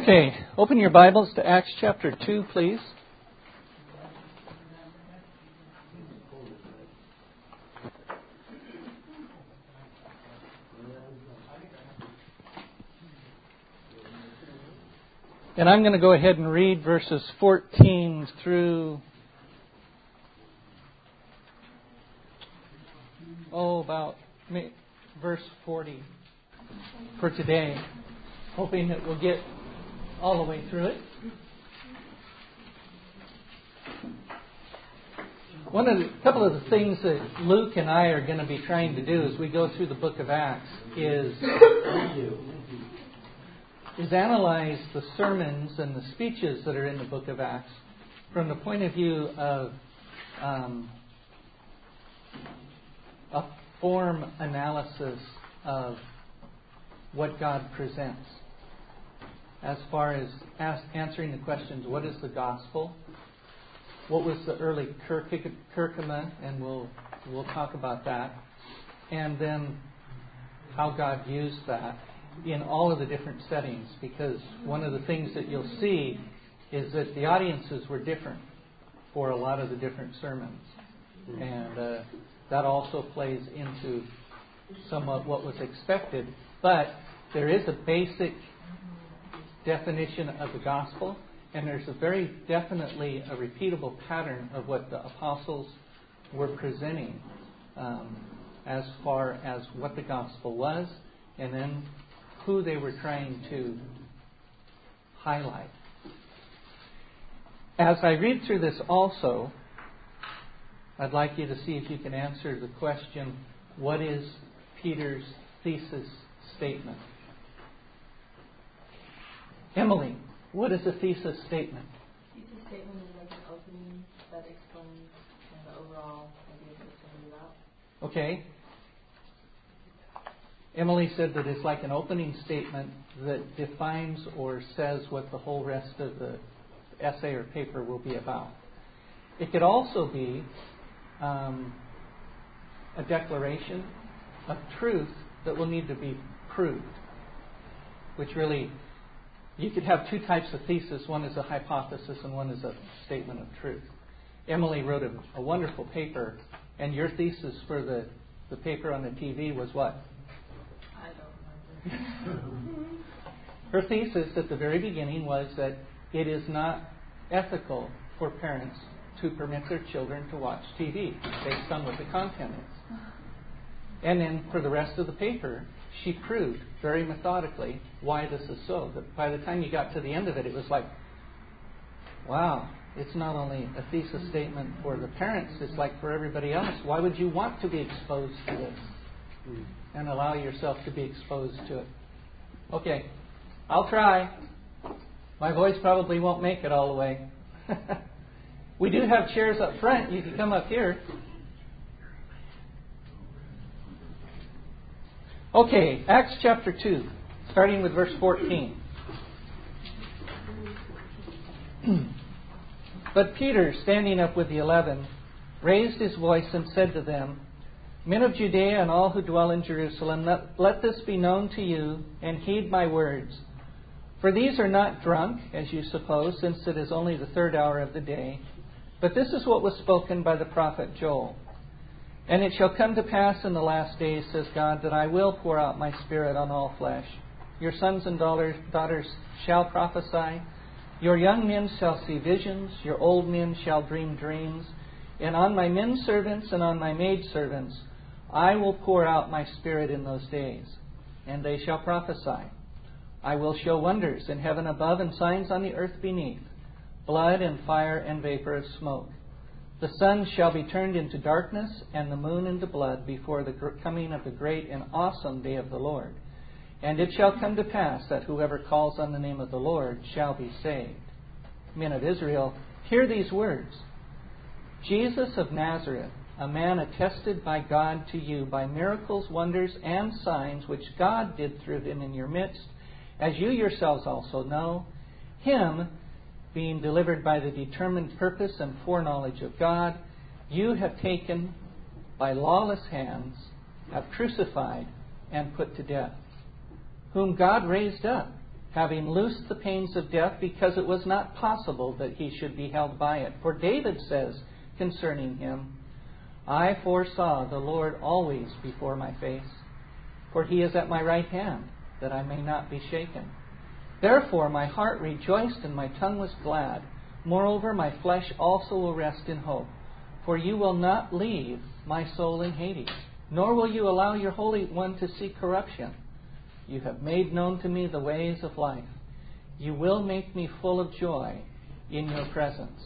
Okay, open your Bibles to Acts chapter 2, please. And I'm going to go ahead and read verses 14 through about verse 40 for today, hoping that we'll get all the way through it. A couple of the things that Luke and I are going to be trying to do as we go through the book of Acts is analyze the sermons and the speeches that are in the book of Acts from the point of view of a form analysis of what God presents. As far as answering the questions, what is the gospel? What was the early kerygma? And we'll talk about that. And then how God used that in all of the different settings. Because one of the things that you'll see is that the audiences were different for a lot of the different sermons. And that also plays into somewhat what was expected. But there is a basic definition of the gospel, and there's a very definitely a repeatable pattern of what the apostles were presenting as far as what the gospel was, and then who they were trying to highlight. As I read through this also, I'd like you to see if you can answer the question, what is Peter's thesis statement? Emily, what is a thesis statement? Thesis statement is like an opening that explains the overall idea that it's going to be about. Okay. Emily said that it's like an opening statement that defines or says what the whole rest of the essay or paper will be about. It could also be a declaration of truth that will need to be proved, which really, you could have two types of thesis. One is a hypothesis and one is a statement of truth. Emily wrote a wonderful paper, and your thesis for the paper on the TV was what? I don't remember. Her thesis at the very beginning was that it is not ethical for parents to permit their children to watch TV based on what the content is. And then for the rest of the paper, she proved very methodically why this is so. That by the time you got to the end of it, it was like, wow, it's not only a thesis statement for the parents, it's like for everybody else. Why would you want to be exposed to this and allow yourself to be exposed to it? Okay, I'll try. My voice probably won't make it all the way. We do have chairs up front. You can come up here. Okay, Acts chapter 2, starting with verse 14. But Peter, standing up with the 11, raised his voice and said to them, Men of Judea and all who dwell in Jerusalem, let this be known to you, and heed my words. For these are not drunk, as you suppose, since it is only the third hour of the day. But this is what was spoken by the prophet Joel. And it shall come to pass in the last days, says God, that I will pour out my Spirit on all flesh. Your sons and daughters shall prophesy. Your young men shall see visions. Your old men shall dream dreams. And on my men servants and on my maid servants I will pour out my Spirit in those days. And they shall prophesy. I will show wonders in heaven above and signs on the earth beneath, blood and fire and vapor of smoke. The sun shall be turned into darkness and the moon into blood before the coming of the great and awesome day of the Lord. And it shall come to pass that whoever calls on the name of the Lord shall be saved. Men of Israel, hear these words. Jesus of Nazareth, a man attested by God to you by miracles, wonders, and signs which God did through him in your midst, as you yourselves also know, him, being delivered by the determined purpose and foreknowledge of God, you have taken by lawless hands, have crucified and put to death, whom God raised up, having loosed the pains of death, because it was not possible that he should be held by it. For David says concerning him, I foresaw the Lord always before my face, for he is at my right hand, that I may not be shaken. Therefore my heart rejoiced and my tongue was glad. Moreover, my flesh also will rest in hope. For you will not leave my soul in Hades, nor will you allow your Holy One to see corruption. You have made known to me the ways of life. You will make me full of joy in your presence.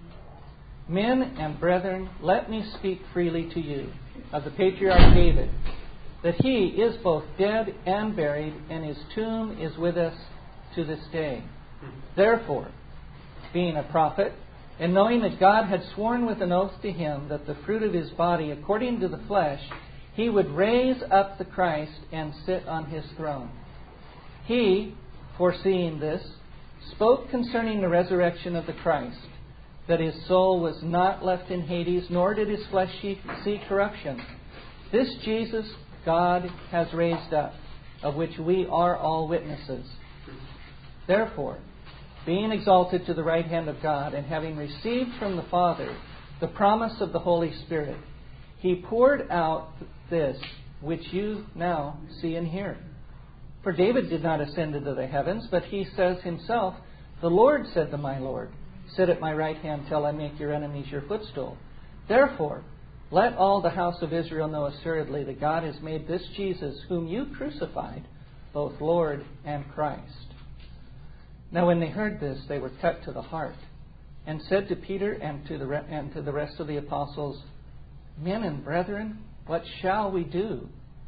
Men and brethren, let me speak freely to you of the patriarch David, that he is both dead and buried, and his tomb is with us to this day. Therefore, being a prophet, and knowing that God had sworn with an oath to him that the fruit of his body, according to the flesh, he would raise up the Christ and sit on his throne. He, foreseeing this, spoke concerning the resurrection of the Christ, that his soul was not left in Hades, nor did his flesh see corruption. This Jesus God has raised up, of which we are all witnesses. Therefore, being exalted to the right hand of God, and having received from the Father the promise of the Holy Spirit, he poured out this which you now see and hear. For David did not ascend into the heavens, but he says himself, the Lord said to my Lord, sit at my right hand till I make your enemies your footstool. Therefore, let all the house of Israel know assuredly that God has made this Jesus, whom you crucified, both Lord and Christ. Now when they heard this, they were cut to the heart, and said to Peter and to the rest of the apostles, Men and brethren, what shall we do?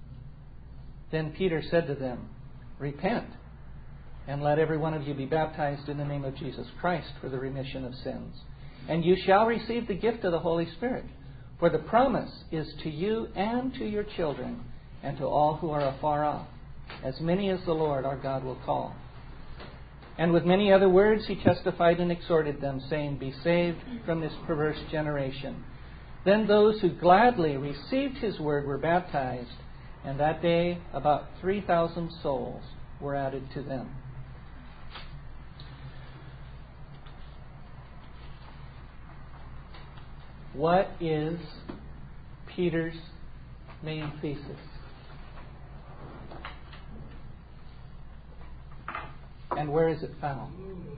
Then Peter said to them, Repent, and let every one of you be baptized in the name of Jesus Christ for the remission of sins. And you shall receive the gift of the Holy Spirit. For the promise is to you and to your children, and to all who are afar off, as many as the Lord our God will call. And with many other words he testified and exhorted them, saying, Be saved from this perverse generation. Then those who gladly received his word were baptized, and that day about 3,000 souls were added to them. What is Peter's main thesis? And where is it found?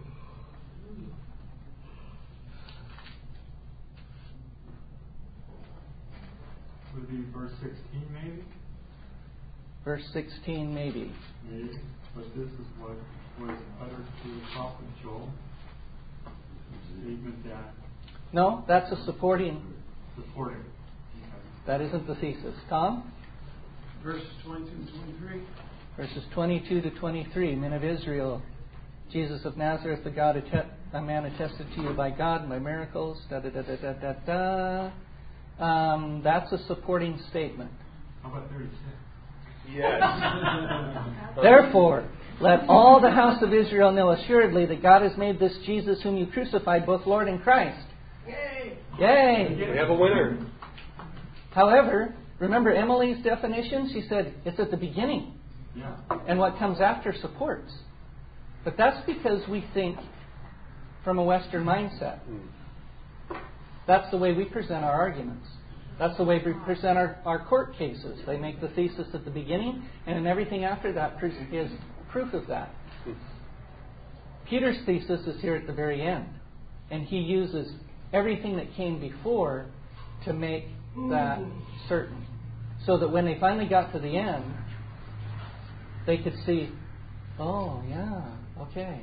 Would it be verse 16 maybe? Verse 16 maybe. Maybe. But this is what was uttered through the prophet Joel. Statement that... No, that's a supporting. Supporting. Okay. That isn't the thesis. Tom? Verses 22 to 23. Verses 22 to 23. Men of Israel, Jesus of Nazareth, a man attested to you by God and by miracles. That's a supporting statement. How about 36? Yes. Therefore, let all the house of Israel know assuredly that God has made this Jesus whom you crucified both Lord and Christ. Yay! Yay! We have a winner. However, remember Emily's definition? She said it's at the beginning. Yeah. And what comes after supports. But that's because we think from a Western mindset. That's the way we present our arguments. That's the way we present our court cases. They make the thesis at the beginning, and then everything after that is proof of that. Peter's thesis is here at the very end. And he uses everything that came before to make that certain. So that when they finally got to the end, they could see, oh, yeah, okay.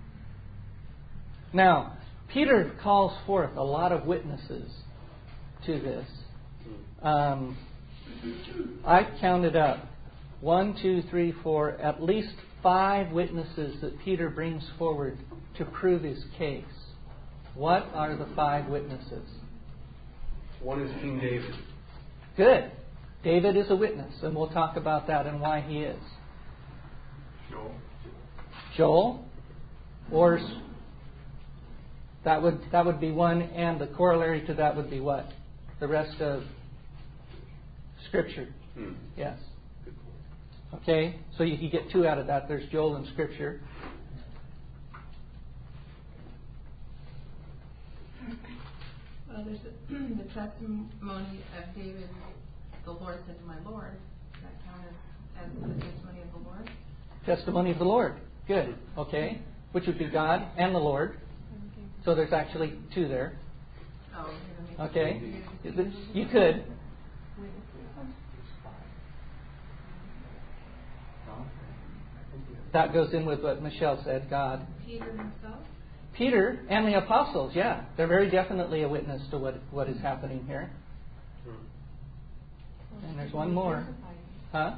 Now, Peter calls forth a lot of witnesses to this. I counted up 1, 2, 3, 4, at least 5 witnesses that Peter brings forward to prove his case. What are the 5 witnesses? One is King David. Good. David is a witness, and we'll talk about that and why he is. Joel, or that would be one, and the corollary to that would be what? The rest of Scripture. Yes. Okay, so you get 2 out of that. There's Joel and Scripture. there's the testimony of David, the Lord said to my Lord. Does that count as the testimony of the Lord? Testimony of the Lord. Good. Okay. Which would be God and the Lord. So there's actually two there. Oh, Okay. You could. That goes in with what Michelle said, God. Peter himself? Peter and the apostles, yeah. They're very definitely a witness to what is happening here. And there's one more. Huh?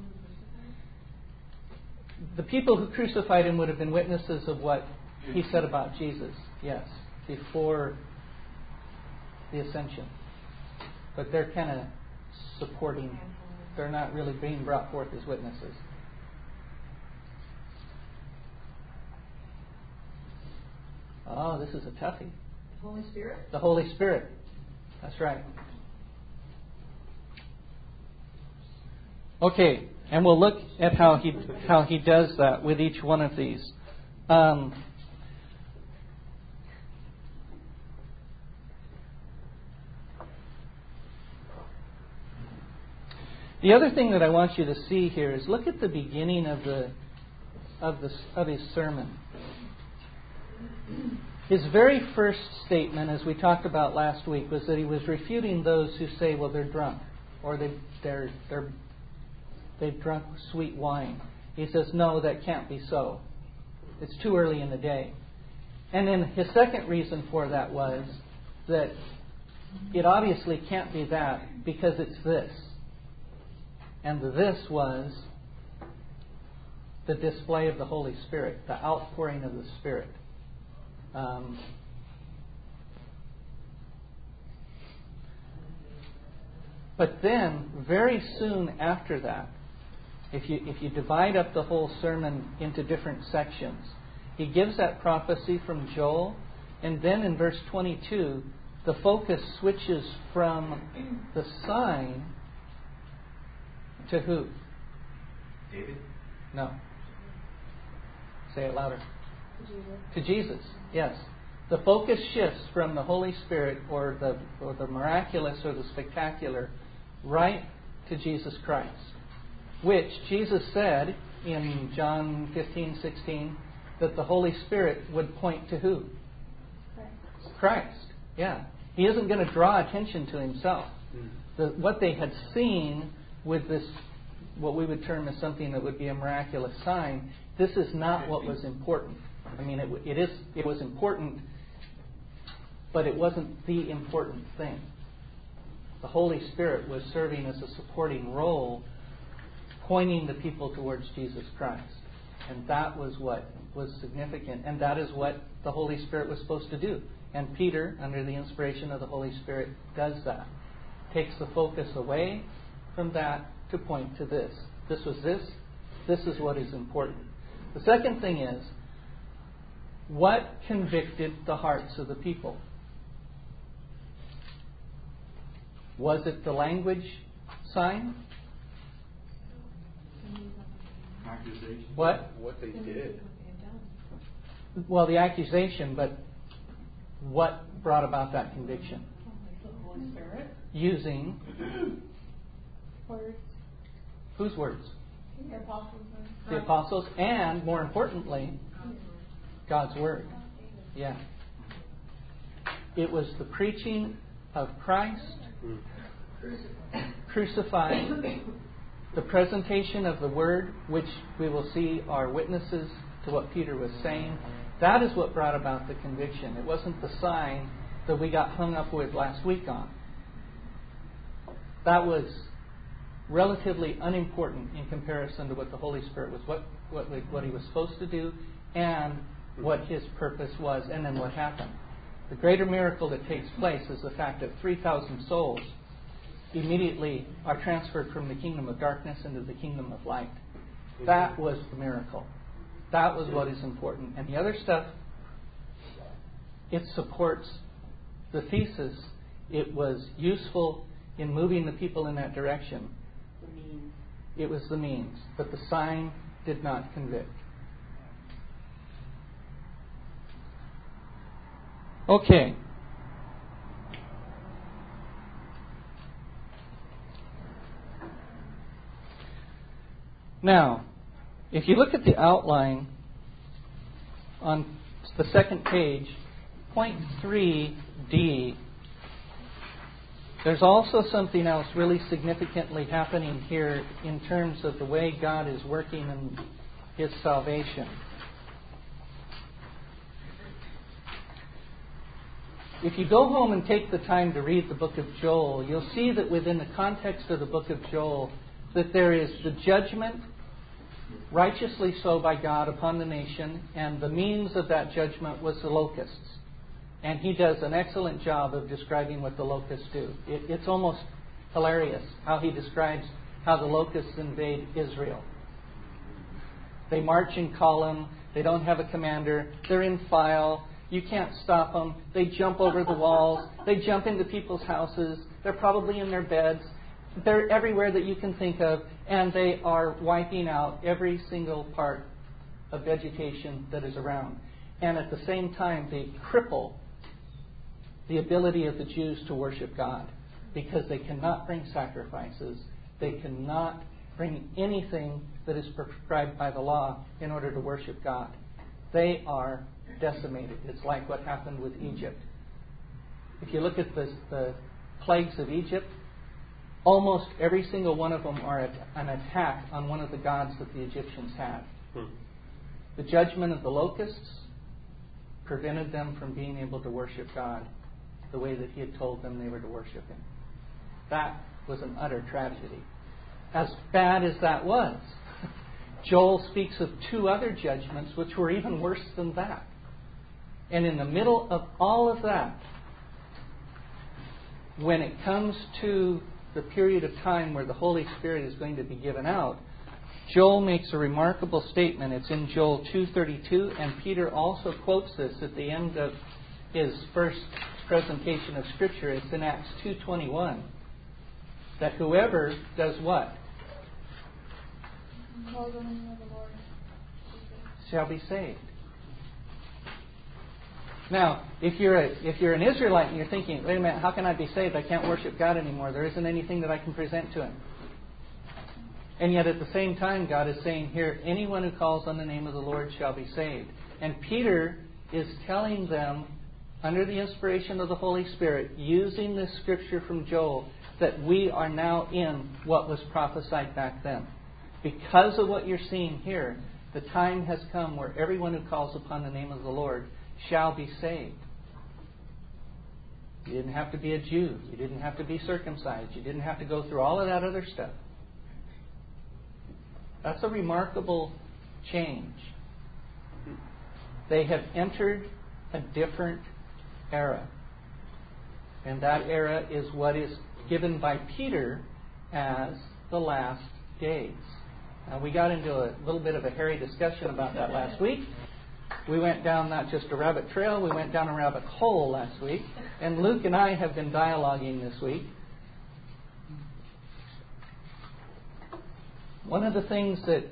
The people who crucified him would have been witnesses of what he said about Jesus, yes, before the ascension. But they're kind of supporting, they're not really being brought forth as witnesses. Oh, this is a toughie. The Holy Spirit? The Holy Spirit. That's right. Okay, and we'll look at how he does that with each one of these. The other thing that I want you to see here is look at the beginning of his sermon. His very first statement, as we talked about last week, was that he was refuting those who say, well, they're drunk, or they've drunk sweet wine. He says, no, that can't be so. It's too early in the day. And then his second reason for that was that it obviously can't be that because it's this. And the this was the display of the Holy Spirit, the outpouring of the Spirit. But then, very soon after that, if you divide up the whole sermon into different sections, he gives that prophecy from Joel, and then in verse 22, the focus switches from the sign to who? David? No. Say it louder. Jesus. To Jesus, yes. The focus shifts from the Holy Spirit or the miraculous or the spectacular right to Jesus Christ, which Jesus said in John 15:16 that the Holy Spirit would point to who? Christ. Yeah. He isn't going to draw attention to himself. What they had seen with this, what we would term as something that would be a miraculous sign, this is not what was important. I mean, it was important, but it wasn't the important thing. The Holy Spirit was serving as a supporting role, pointing the people towards Jesus Christ. And that was what was significant. And that is what the Holy Spirit was supposed to do. And Peter, under the inspiration of the Holy Spirit, does that. Takes the focus away from that to point to this. This was this. This is what is important. The second thing is, what convicted the hearts of the people? Was it the language sign? Accusation. What? What they did. Well, the accusation, but what brought about that conviction? The Holy Spirit. Using Words. whose words? The apostles. The apostles, and more importantly, God's word. Yeah. It was the preaching of Christ crucified, the presentation of the word, which we will see are witnesses to what Peter was saying. That is what brought about the conviction. It wasn't the sign that we got hung up with last week on. That was relatively unimportant in comparison to what the Holy Spirit was, what he was supposed to do, and what his purpose was, and then what happened. The greater miracle that takes place is the fact that 3,000 souls immediately are transferred from the kingdom of darkness into the kingdom of light. That was the miracle. That was what is important. And the other stuff, it supports the thesis. It was useful in moving the people in that direction. The means. It was the means. But the sign did not convict. Okay. Now, if you look at the outline on the second page, point 3D, there's also something else really significantly happening here in terms of the way God is working in His salvation. If you go home and take the time to read the book of Joel, you'll see that within the context of the book of Joel, that there is the judgment, righteously so by God, upon the nation, and the means of that judgment was the locusts. And he does an excellent job of describing what the locusts do. It's almost hilarious how he describes how the locusts invade Israel. They march in column. They don't have a commander. They're in file. You can't stop them. They jump over the walls. They jump into people's houses. They're probably in their beds. They're everywhere that you can think of. And they are wiping out every single part of vegetation that is around. And at the same time, they cripple the ability of the Jews to worship God, because they cannot bring sacrifices. They cannot bring anything that is prescribed by the law in order to worship God. They are decimated. It's like what happened with Egypt. If you look at the plagues of Egypt, almost every single one of them are an attack on one of the gods that the Egyptians had. The judgment of the locusts prevented them from being able to worship God the way that He had told them they were to worship Him. That was an utter tragedy. As bad as that was, Joel speaks of two other judgments which were even worse than that. And in the middle of all of that, when it comes to the period of time where the Holy Spirit is going to be given out, Joel makes a remarkable statement. It's in Joel 2:32, and Peter also quotes this at the end of his first presentation of Scripture. It's in Acts 2:21, that whoever does what? Shall be saved. Now, if you're an Israelite and you're thinking, wait a minute, how can I be saved? I can't worship God anymore. There isn't anything that I can present to Him. And yet at the same time, God is saying here, anyone who calls on the name of the Lord shall be saved. And Peter is telling them, under the inspiration of the Holy Spirit, using this scripture from Joel, that we are now in what was prophesied back then. Because of what you're seeing here, the time has come where everyone who calls upon the name of the Lord shall be saved. You didn't have to be a Jew. You didn't have to be circumcised. You didn't have to go through all of that other stuff. That's a remarkable change. They have entered a different era. And that era is what is given by Peter as the last days. Now, we got into a little bit of a hairy discussion about that last week. We went down not just a rabbit trail, we went down a rabbit hole last week. And Luke and I have been dialoguing this week. One of the things that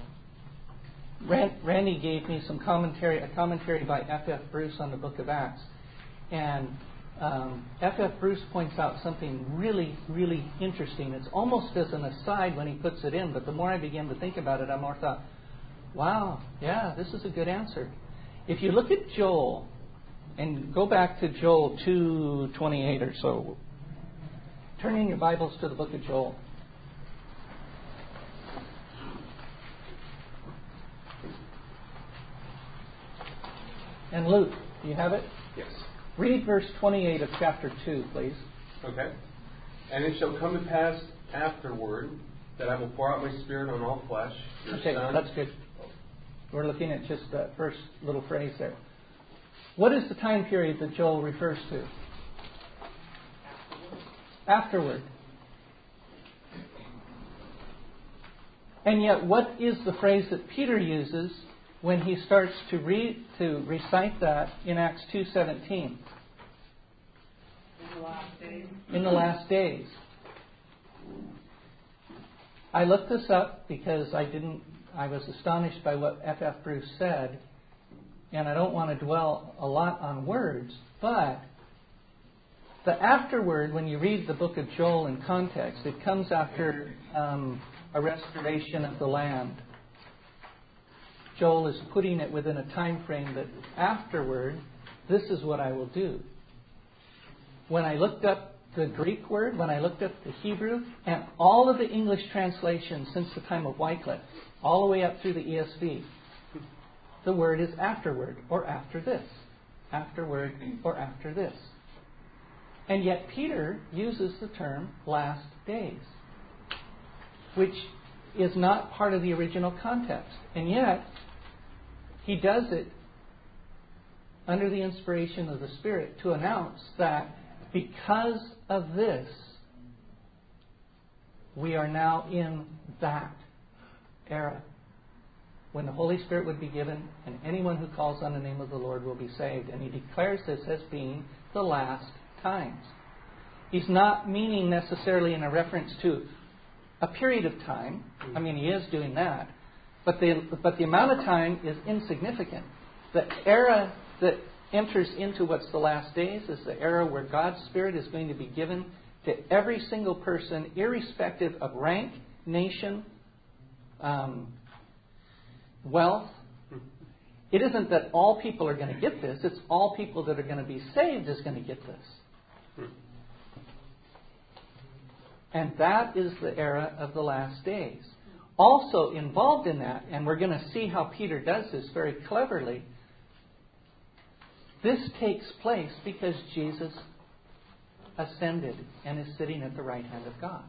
Randy gave me a commentary by F.F. Bruce on the book of Acts. And F.F. Bruce points out something really, really interesting. It's almost as an aside when he puts it in, but the more I begin to think about it, I more thought, wow, yeah, this is a good answer. If you look at Joel, and go back to Joel 2:28 or so, turn in your Bibles to the book of Joel. And Luke, do you have it? Yes. Read verse 28 of chapter 2, please. Okay. And it shall come to pass afterward that I will pour out my Spirit on all flesh. Okay, that's good. We're looking at just that first little phrase there. What is the time period that Joel refers to? Afterward. And yet, what is the phrase that Peter uses when he starts to recite that in Acts 2:17? In the last days. In the last days. I looked this up because I was astonished by what F.F. Bruce said, and I don't want to dwell a lot on words, but the afterword, when you read the book of Joel in context, it comes after a a restoration of the land. Joel is putting it within a time frame that afterward, this is what I will do. When I looked up the Greek word, when I looked up the Hebrew, and all of the English translations since the time of Wycliffe, all the way up through the ESV, the word is afterward or after this. Afterward or after this. And yet Peter uses the term last days, which is not part of the original context. And yet, he does it under the inspiration of the Spirit to announce that because of this, we are now in that era when the Holy Spirit would be given and anyone who calls on the name of the Lord will be saved. And he declares this as being the last times. He's not meaning necessarily in a reference to a period of time. I mean, he is doing that. But the amount of time is insignificant. The era that enters into what's the last days is the era where God's Spirit is going to be given to every single person, irrespective of rank, nation, wealth. It isn't that all people are going to get this. It's all people that are going to be saved is going to get this. And that is the era of the last days. Also involved in that, and we're going to see how Peter does this very cleverly, this takes place because Jesus ascended and is sitting at the right hand of God.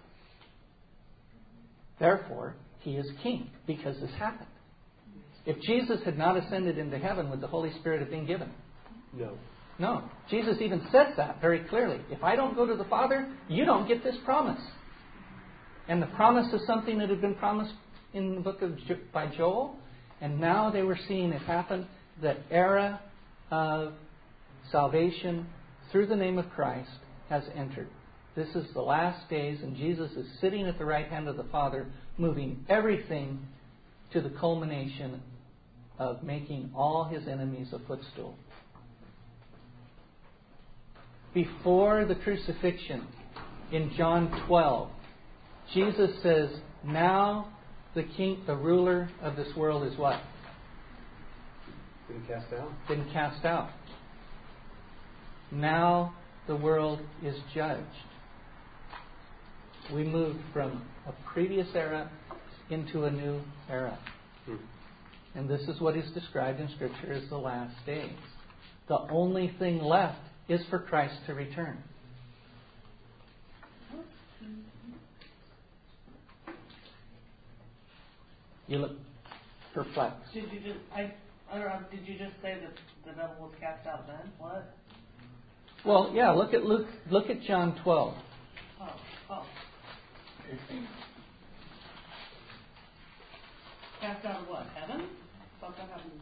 Therefore, he is king because this happened. If Jesus had not ascended into heaven, would the Holy Spirit have been given? No. Jesus even says that very clearly. If I don't go to the Father, you don't get this promise. And the promise is something that had been promised in the book by Joel. And now they were seeing it happen. The era of salvation through the name of Christ has entered. This is the last days, and Jesus is sitting at the right hand of the Father, moving everything to the culmination of making all his enemies a footstool. Before the crucifixion, in John 12, Jesus says, now the ruler of this world is what? Been cast out. Been cast out. Now the world is judged. We moved from a previous era into a new era. And this is what is described in Scripture as the last days. The only thing left is for Christ to return. You look perplexed. Did you just say that the devil was cast out then? What? Well, yeah, look at John 12. Oh. Cast out of what? Heaven? I thought that happened.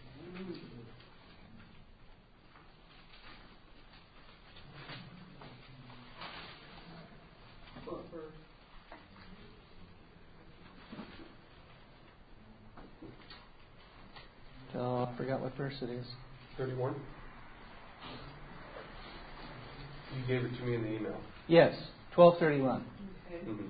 Oh, I forgot what verse it is. 31? You gave it to me in the email. Yes, 12:31. Okay. Mm-hmm.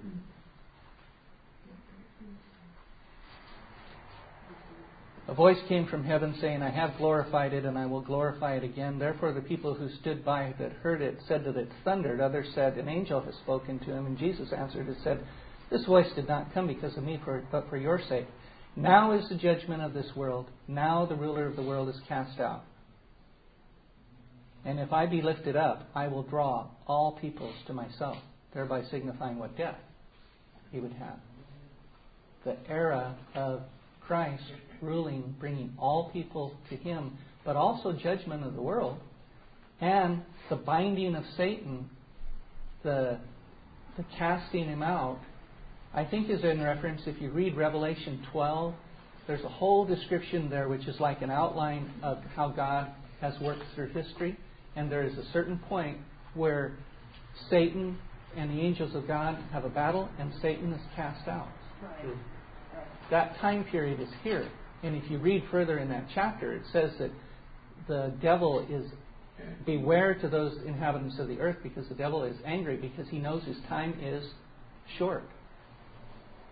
A voice came from heaven saying, I have glorified it and I will glorify it again. Therefore the people who stood by that heard it said that it thundered. Others said, an angel has spoken to him. And Jesus answered and said, this voice did not come because of me, but for your sake. Now is the judgment of this world. Now the ruler of the world is cast out. And if I be lifted up, I will draw all peoples to myself, thereby signifying what death he would have. The era of Christ ruling, bringing all people to him, but also judgment of the world, and the binding of Satan, the casting him out, I think is in reference, if you read Revelation 12, there's a whole description there which is like an outline of how God has worked through history. And there is a certain point where Satan and the angels of God have a battle and Satan is cast out. Right. That time period is here. And if you read further in that chapter, it says that the devil is, beware to those inhabitants of the earth, because the devil is angry because he knows his time is short.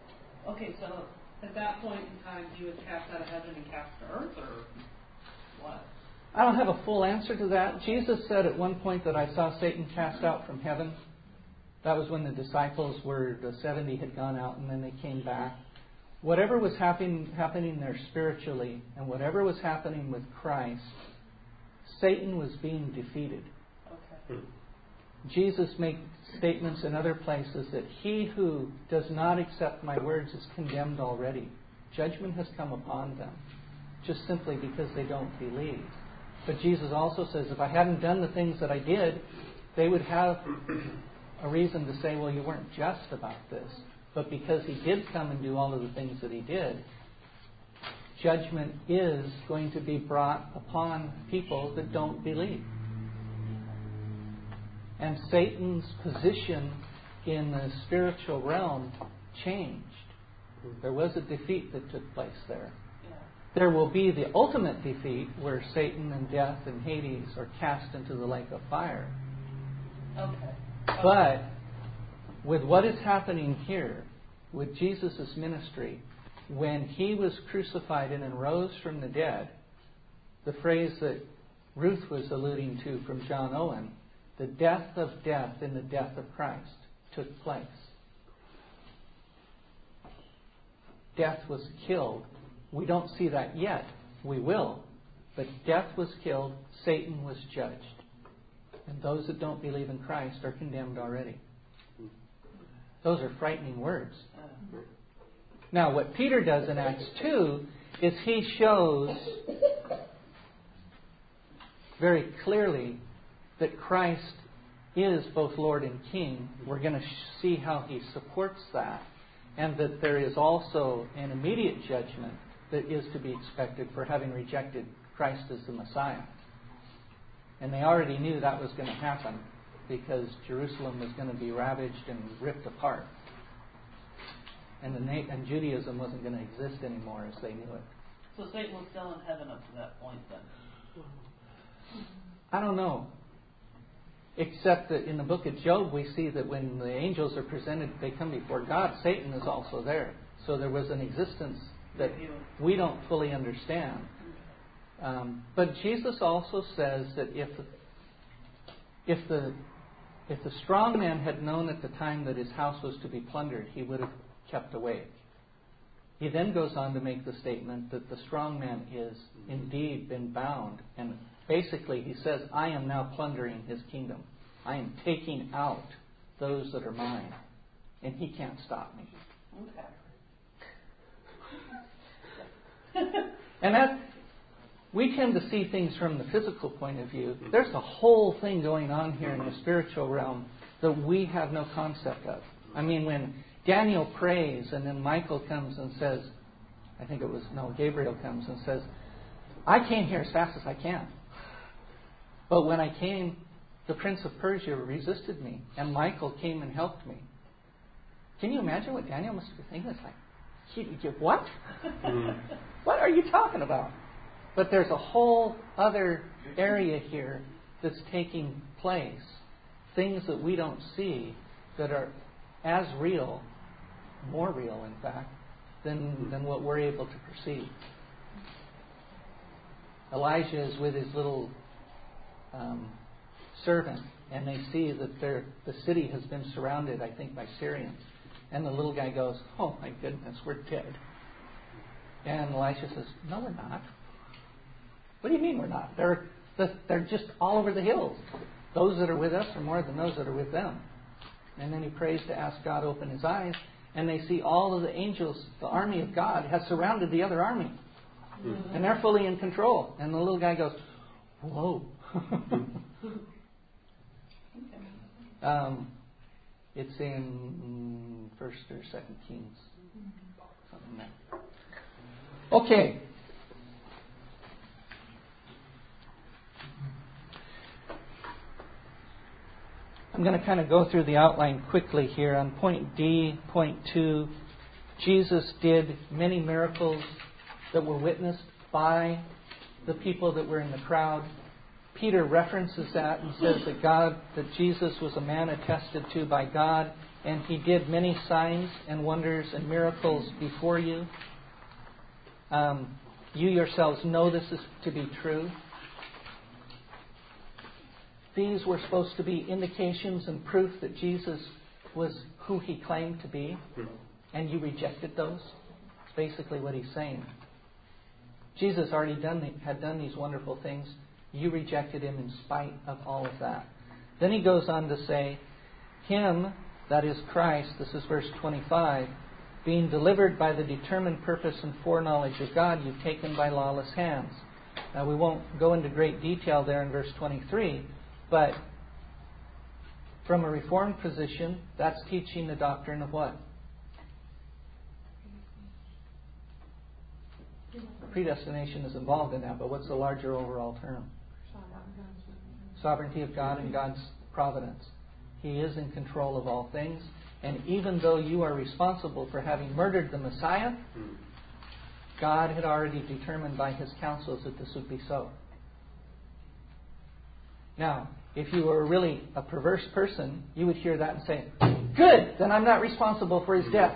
Okay, so at that point in time, he was cast out of heaven and cast to earth, or what? I don't have a full answer to that. Jesus said at one point that I saw Satan cast out from heaven. That was when the disciples the 70 had gone out and then they came back. Whatever was happening there spiritually and whatever was happening with Christ, Satan was being defeated. Okay. Jesus makes statements in other places that he who does not accept my words is condemned already. Judgment has come upon them, just simply because they don't believe. But Jesus also says, if I hadn't done the things that I did, they would have a reason to say, well, you weren't just about this. But because he did come and do all of the things that he did, judgment is going to be brought upon people that don't believe. And Satan's position in the spiritual realm changed. There was a defeat that took place there. Yeah. There will be the ultimate defeat where Satan and death and Hades are cast into the lake of fire. Okay. But with what is happening here, with Jesus' ministry, when he was crucified and then rose from the dead, the phrase that Ruth was alluding to from John Owen, the death of death in the death of Christ took place. Death was killed. We don't see that yet. We will. But death was killed. Satan was judged. And those that don't believe in Christ are condemned already. Those are frightening words. Now, what Peter does in Acts 2 is he shows very clearly that Christ is both Lord and King. We're going to see how he supports that. And that there is also an immediate judgment that is to be expected for having rejected Christ as the Messiah. And they already knew that was going to happen because Jerusalem was going to be ravaged and ripped apart. And Judaism wasn't going to exist anymore as they knew it. So Satan was still in heaven up to that point then? I don't know. Except that in the book of Job we see that when the angels are presented, they come before God, Satan is also there. So there was an existence that we don't fully understand. But Jesus also says that if the strong man had known at the time that his house was to be plundered, he would have kept away. He then goes on to make the statement that the strong man is indeed been bound. And basically he says, I am now plundering his kingdom. I am taking out those that are mine. And he can't stop me. Okay. And that we tend to see things from the physical point of view. There's a whole thing going on here in the spiritual realm that we have no concept of. I mean, when Daniel prays and then Michael comes and says, Gabriel comes and says, I came here as fast as I can. But when I came, the Prince of Persia resisted me and Michael came and helped me. Can you imagine what Daniel must be thinking? It's like, what? What are you talking about? But there's a whole other area here that's taking place. Things that we don't see that are as real, more real in fact, than what we're able to perceive. Elijah is with his little servant and they see that the city has been surrounded, I think, by Syrians. And the little guy goes, oh my goodness, we're dead. And Elisha says, no, we're not. What do you mean we're not? They're just all over the hills. Those that are with us are more than those that are with them. And then he prays to ask God to open his eyes, and they see all of the angels, the army of God, has surrounded the other army. Mm-hmm. And they're fully in control. And the little guy goes, whoa. It's in 1st or 2nd Kings. Something like that. Okay. I'm going to kind of go through the outline quickly here. On point D, point 2, Jesus did many miracles that were witnessed by the people that were in the crowd. Peter references that and says that Jesus was a man attested to by God and He did many signs and wonders and miracles before you. You yourselves know this is to be true. These were supposed to be indications and proof that Jesus was who He claimed to be, and you rejected those. It's basically what He's saying. Jesus already had done these wonderful things. You rejected Him in spite of all of that. Then He goes on to say, Him, that is Christ, this is verse 25, being delivered by the determined purpose and foreknowledge of God, you've taken by lawless hands. Now we won't go into great detail there in verse 23, but from a Reformed position, that's teaching the doctrine of what? Predestination is involved in that, but what's the larger overall term? Sovereignty of God and God's providence. He is in control of all things. And even though you are responsible for having murdered the Messiah, God had already determined by His counsels that this would be so. Now, if you were really a perverse person, you would hear that and say, good, then I'm not responsible for his death.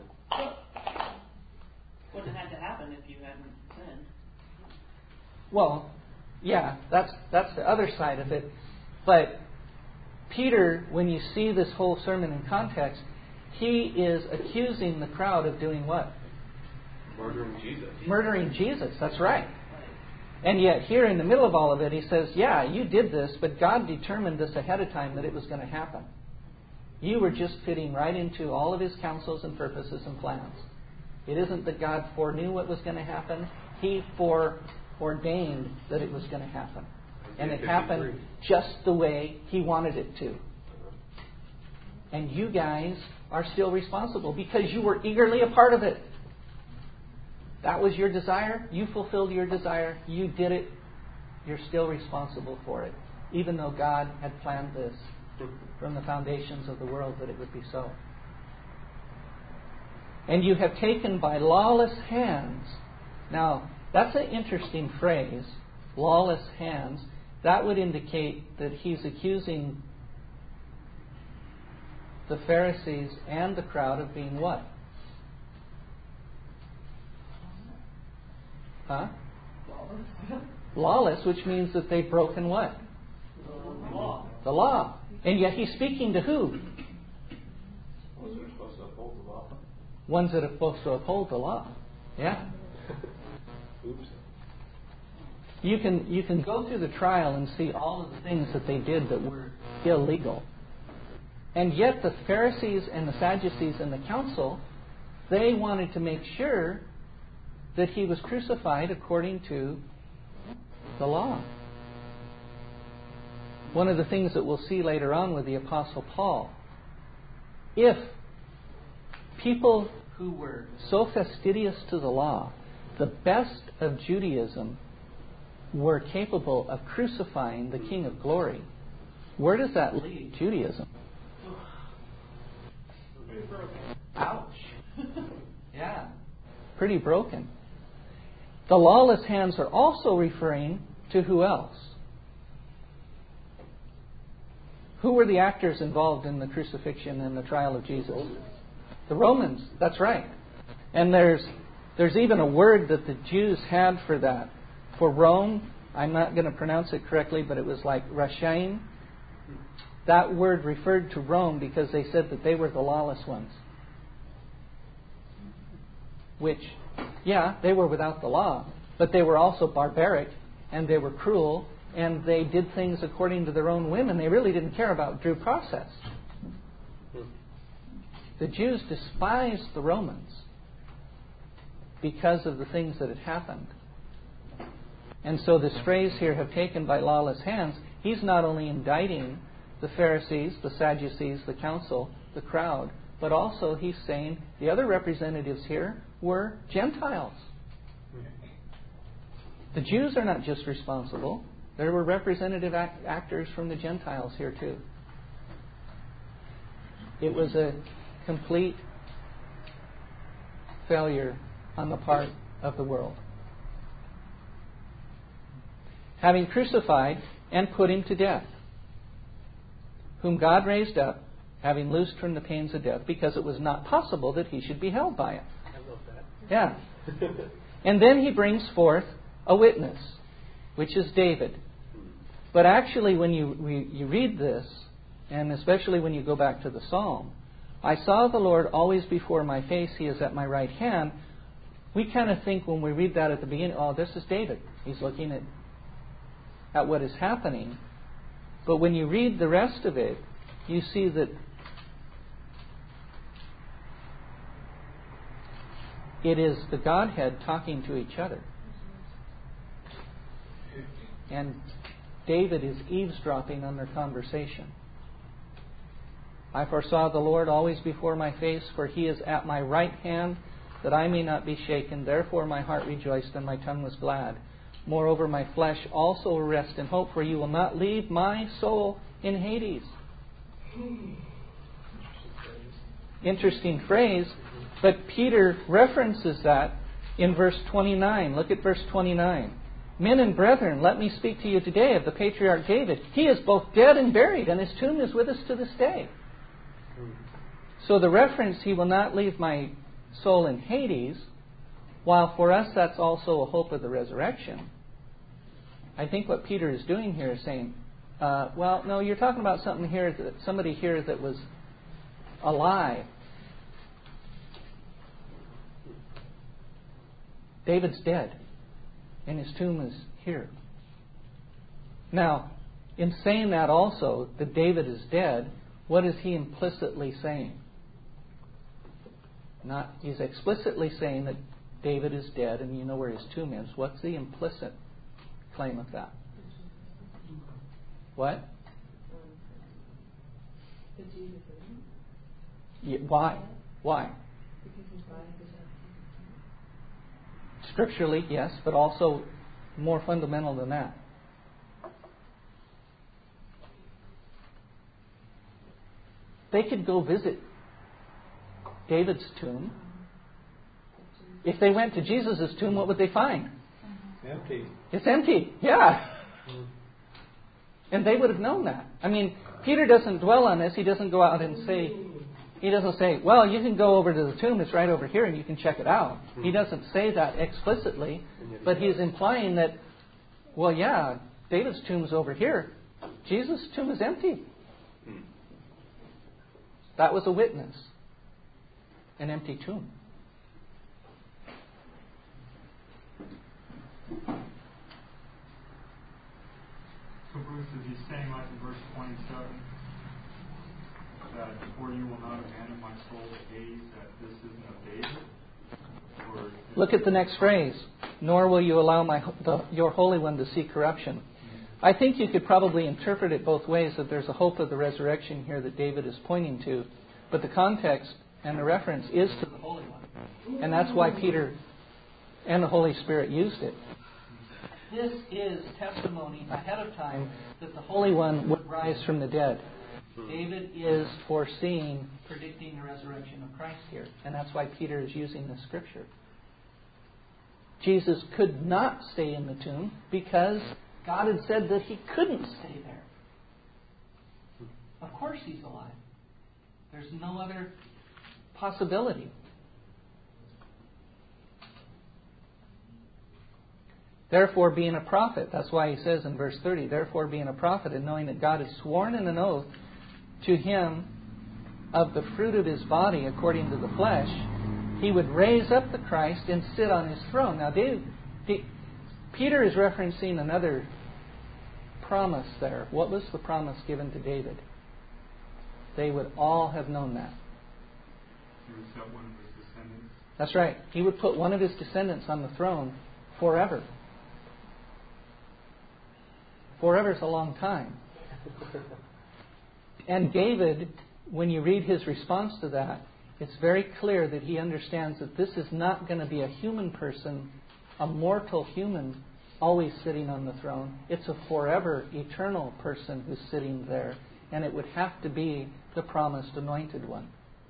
Wouldn't have had to happen if you hadn't sinned. Well, yeah, that's the other side of it. But Peter, when you see this whole sermon in context, he is accusing the crowd of doing what? Murdering Jesus. Murdering Jesus, that's right. And yet here in the middle of all of it, he says, yeah, you did this, but God determined this ahead of time that it was going to happen. You were just fitting right into all of His counsels and purposes and plans. It isn't that God foreknew what was going to happen. He foreordained that it was going to happen. And it happened just the way He wanted it to. And you guys are still responsible because you were eagerly a part of it. That was your desire. You fulfilled your desire. You did it. You're still responsible for it. Even though God had planned this from the foundations of the world that it would be so. And you have taken by lawless hands. Now, that's an interesting phrase. Lawless hands. That would indicate that he's accusing the Pharisees and the crowd of being what? Huh? Lawless, which means that they've broken what? The law. And yet he's speaking to who? Ones that are supposed to uphold the law. Ones that are supposed to uphold the law. Yeah. Oops. You can go through the trial and see all of the things that they did that were illegal. And yet the Pharisees and the Sadducees and the council, they wanted to make sure that He was crucified according to the law. One of the things that we'll see later on with the Apostle Paul, if people who were so fastidious to the law, the best of Judaism, were capable of crucifying the King of Glory, where does that leave Judaism? Ouch. Yeah. Pretty broken. The lawless hands are also referring to who else? Who were the actors involved in the crucifixion and the trial of Jesus? The Romans. That's right. And there's even a word that the Jews had for that. For Rome, I'm not going to pronounce it correctly, but it was like Rashaim. That word referred to Rome because they said that they were the lawless ones. Which, yeah, they were without the law, but they were also barbaric, and they were cruel, and they did things according to their own whim, and they really didn't care about due process. The Jews despised the Romans because of the things that had happened. And so this phrase here, have taken by lawless hands, he's not only indicting the Pharisees, the Sadducees, the council, the crowd, but also he's saying the other representatives here were Gentiles. The Jews are not just responsible. There were representative actors from the Gentiles here too. It was a complete failure on the part of the world. Having crucified and put Him to death, whom God raised up, having loosed from the pains of death, because it was not possible that he should be held by it. I love that. Yeah. And then he brings forth a witness, which is David. But actually, when you read this, and especially when you go back to the Psalm, I saw the Lord always before my face, he is at my right hand. We kind of think when we read that at the beginning, oh, this is David. He's looking at what is happening. But when you read the rest of it, you see that it is the Godhead talking to each other. And David is eavesdropping on their conversation. I foresaw the Lord always before my face, for he is at my right hand, that I may not be shaken. Therefore my heart rejoiced and my tongue was glad. Moreover, my flesh also will rest in hope, for you will not leave my soul in Hades. Interesting phrase, but Peter references that in verse 29. Look at verse 29. Men and brethren, let me speak to you today of the patriarch David. He is both dead and buried, and his tomb is with us to this day. So the reference, he will not leave my soul in Hades, while for us that's also a hope of the resurrection. I think what Peter is doing here is saying, well, no, you're talking about something here, that somebody here that was alive. David's dead, and his tomb is here. Now, in saying that also, that David is dead, what is he implicitly saying? He's explicitly saying that David is dead and you know where his tomb is. What's the implicit claim of that? What? Yeah, why? Why? Scripturally, yes, but also more fundamental than that. They could go visit David's tomb. If they went to Jesus' tomb, what would they find? Empty. It's empty, yeah. And they would have known that. I mean, Peter doesn't dwell on this. He doesn't go out and say, he doesn't say, well, you can go over to the tomb, it's right over here, and you can check it out. He doesn't say that explicitly, but he's implying that, well, yeah, David's tomb is over here. Jesus' tomb is empty. That was a witness. An empty tomb. So Bruce, is he saying like in verse 27 that for you will not abandon my soul to Hades, that this isn't of David? Or look at the next phrase. Nor will you allow your Holy One to see corruption. I think you could probably interpret it both ways, that there's a hope of the resurrection here that David is pointing to. But the context and the reference is to the Holy One. And that's why Peter and the Holy Spirit used it. This is testimony ahead of time that the Holy One would rise from the dead. David is foreseeing, predicting the resurrection of Christ here. And that's why Peter is using this scripture. Jesus could not stay in the tomb because God had said that he couldn't stay there. Of course he's alive. There's no other possibility. Therefore, being a prophet, that's why he says in verse 30, therefore being a prophet and knowing that God has sworn in an oath to him of the fruit of his body according to the flesh, he would raise up the Christ and sit on his throne. Now, Peter is referencing another promise there. What was the promise given to David? They would all have known that. he would set one of his descendants? That's right. He would put one of his descendants on the throne forever. Forever is a long time. And David, when you read his response to that, it's very clear that he understands that this is not going to be a human person, a mortal human, always sitting on the throne. It's a forever, eternal person who's sitting there. And it would have to be the promised anointed one.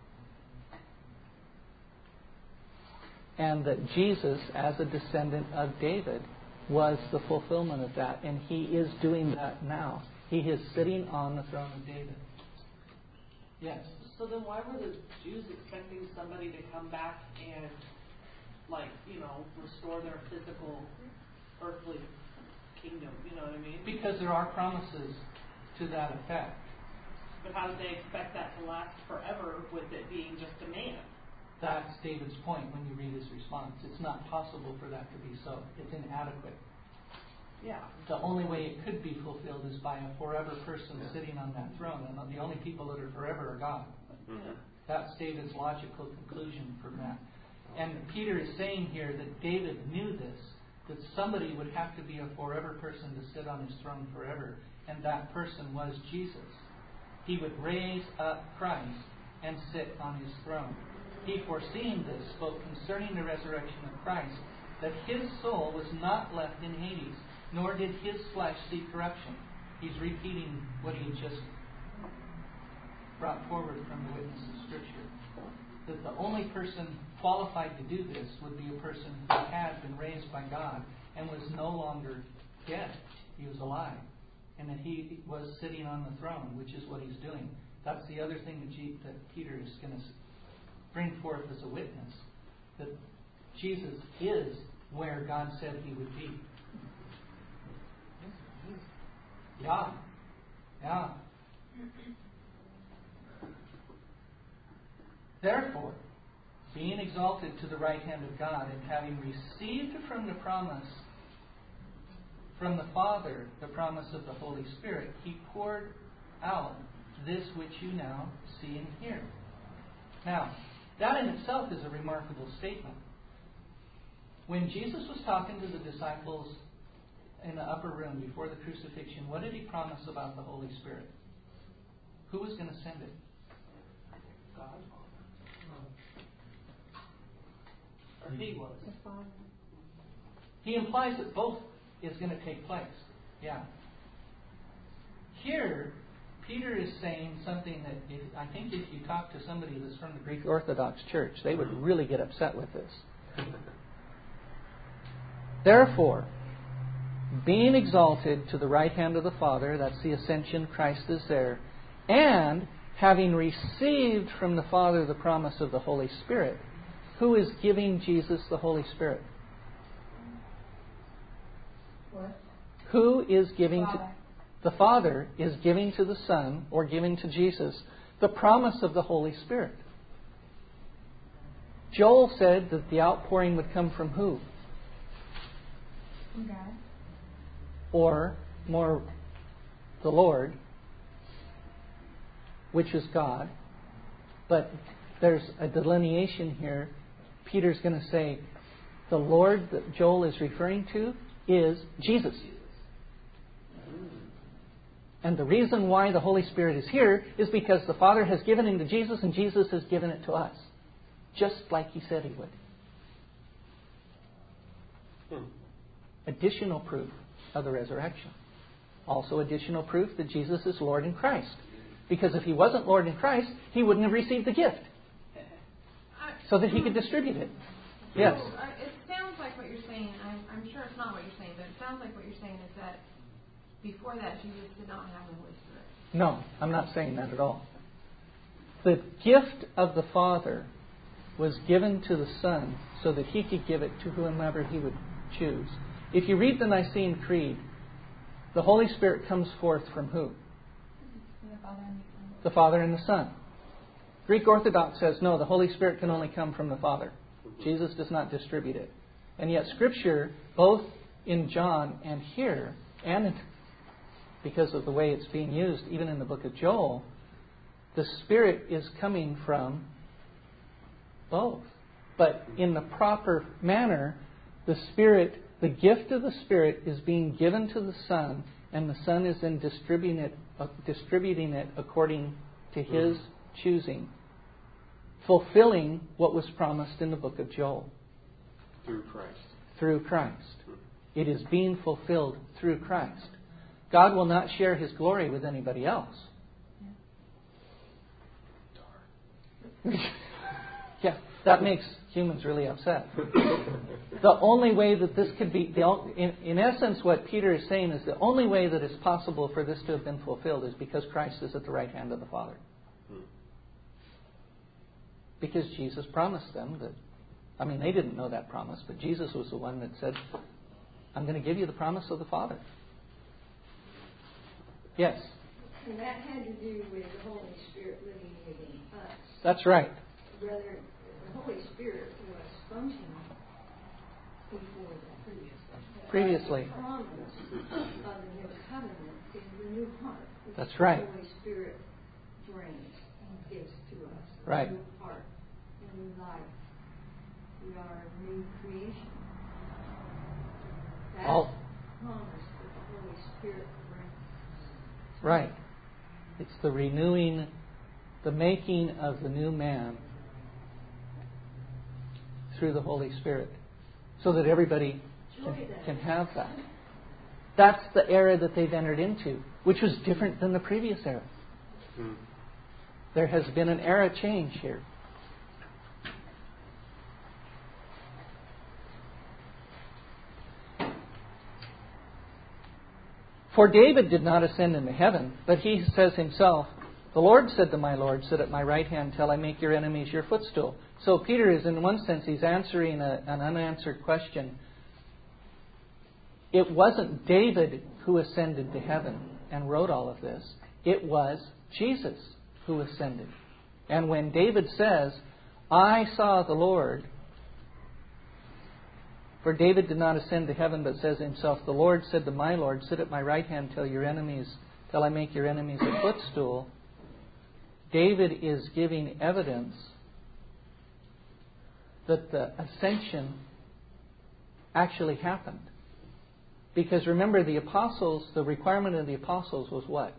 And that Jesus, as a descendant of David, was the fulfillment of that. And he is doing that now. He is sitting on the throne of David. Yes. So then why were the Jews expecting somebody to come back and, like, restore their physical, earthly kingdom? You know what I mean? Because there are promises to that effect. But how did they expect that to last forever with it being just a man? That's David's point when you read his response. It's not possible for that to be so. It's inadequate. Yeah. The only way it could be fulfilled is by a forever person sitting on that throne. And the only people that are forever are God. Mm-hmm. That's David's logical conclusion from that. And Peter is saying here that David knew this, that somebody would have to be a forever person to sit on his throne forever. And that person was Jesus. He would raise up Christ and sit on his throne. He, foreseeing this, spoke concerning the resurrection of Christ, that his soul was not left in Hades, nor did his flesh see corruption. He's repeating what he had just brought forward from the witness of Scripture. That the only person qualified to do this would be a person who had been raised by God and was no longer dead. He was alive. And that he was sitting on the throne, which is what he's doing. That's the other thing that Peter is going to bring forth as a witness. That Jesus is where God said he would be. Yeah. Therefore, being exalted to the right hand of God, and having received from the promise from the Father, the promise of the Holy Spirit, he poured out this which you now see and hear. Now, that in itself is a remarkable statement. When Jesus was talking to the disciples in the upper room before the crucifixion, what did he promise about the Holy Spirit? Who was going to send it? God. Or he was. He implies that both is going to take place. Yeah. Here, Peter is saying something that I think if you talk to somebody that's from the Greek Orthodox Church, they would really get upset with this. Therefore, being exalted to the right hand of the Father, that's the ascension, Christ is there, and having received from the Father the promise of the Holy Spirit, who is giving Jesus the Holy Spirit? What? Who is giving Father. to the Father is giving to the Son, or giving to Jesus, the promise of the Holy Spirit. Joel said that the outpouring would come from who? From God. Or more, the Lord, which is God. But there's a delineation here. Peter's going to say the Lord that Joel is referring to is Jesus. And the reason why the Holy Spirit is here is because the Father has given him to Jesus and Jesus has given it to us. Just like he said he would. Additional proof of the resurrection. Also additional proof that Jesus is Lord in Christ. Because if he wasn't Lord in Christ, he wouldn't have received the gift. So that he could distribute it. Yes. So, it sounds like what you're saying, I'm sure it's not what you're saying, but it sounds like what you're saying is that before that, Jesus did not have the Holy Spirit. No, I'm not saying that at all. The gift of the Father was given to the Son so that he could give it to whomever he would choose. If you read the Nicene Creed, the Holy Spirit comes forth from who? The Father and the Son. The Father and the Son. Greek Orthodox says, no, the Holy Spirit can only come from the Father. Jesus does not distribute it. And yet Scripture, both in John and here, and because of the way it's being used, even in the book of Joel, the Spirit is coming from both. But in the proper manner, the Spirit, the gift of the Spirit is being given to the Son, and the Son is then distributing it according to his choosing, fulfilling what was promised in the book of Joel. Through Christ. Through Christ. It is being fulfilled through Christ. God will not share his glory with anybody else. Yeah, that makes humans really upset. The only way that this could be, in essence, what Peter is saying is the only way that it's possible for this to have been fulfilled is because Christ is at the right hand of the Father. because Jesus promised them that, I mean, they didn't know that promise, but Jesus was the one that said, I'm going to give you the promise of the Father. Yes? And that had to do with the Holy Spirit living within us. That's right. Rather, the Holy Spirit was functioning before that. Previously. The promise of the new covenant is the new heart. That's right. The Holy Spirit brings and gives to us. Right. A new heart, a new life. We are a new creation. That's the promise that the Holy Spirit brings. Right. It's the renewing, the making of the new man through the Holy Spirit, so that everybody can have that. That's the era that they've entered into, which was different than the previous era. There has been an era change here. For David did not ascend into heaven, but he says himself, the Lord said to my Lord, sit at my right hand till I make your enemies your footstool. So Peter is, in one sense, he's answering an unanswered question. It wasn't David who ascended to heaven and wrote all of this. It was Jesus who ascended. And when David says, I saw the Lord, for David did not ascend to heaven, but says himself, the Lord said to my Lord, sit at my right hand till I make your enemies a footstool. David is giving evidence that the ascension actually happened. Because remember, the apostles, the requirement of the apostles was what?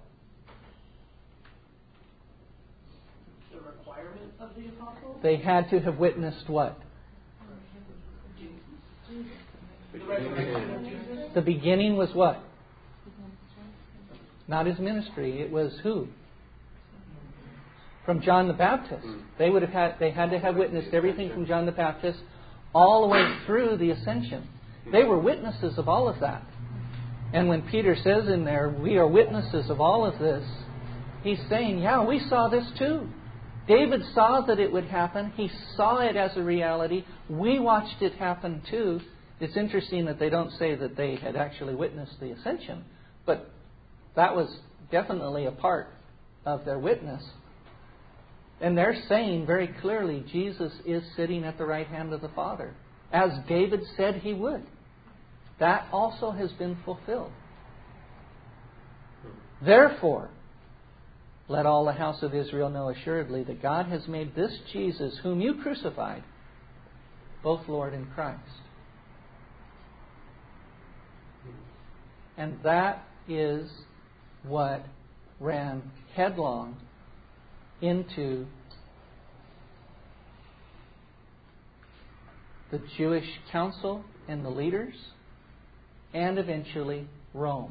The requirement of the apostles? They had to have witnessed what? The resurrection of Jesus? The beginning was what? Not his ministry. It was who? From John the Baptist. They had to have witnessed everything from John the Baptist all the way through the ascension. They were witnesses of all of that. And when Peter says in there, we are witnesses of all of this, he's saying, yeah, we saw this too. David saw that it would happen. He saw it as a reality. We watched it happen too. It's interesting that they don't say that they had actually witnessed the ascension, but that was definitely a part of their witness. And they're saying very clearly, Jesus is sitting at the right hand of the Father, as David said he would. That also has been fulfilled. Therefore, let all the house of Israel know assuredly that God has made this Jesus, whom you crucified, both Lord and Christ. And that is what ran headlong into the Jewish council and the leaders, and eventually Rome.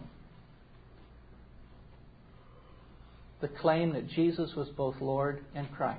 The claim that Jesus was both Lord and Christ.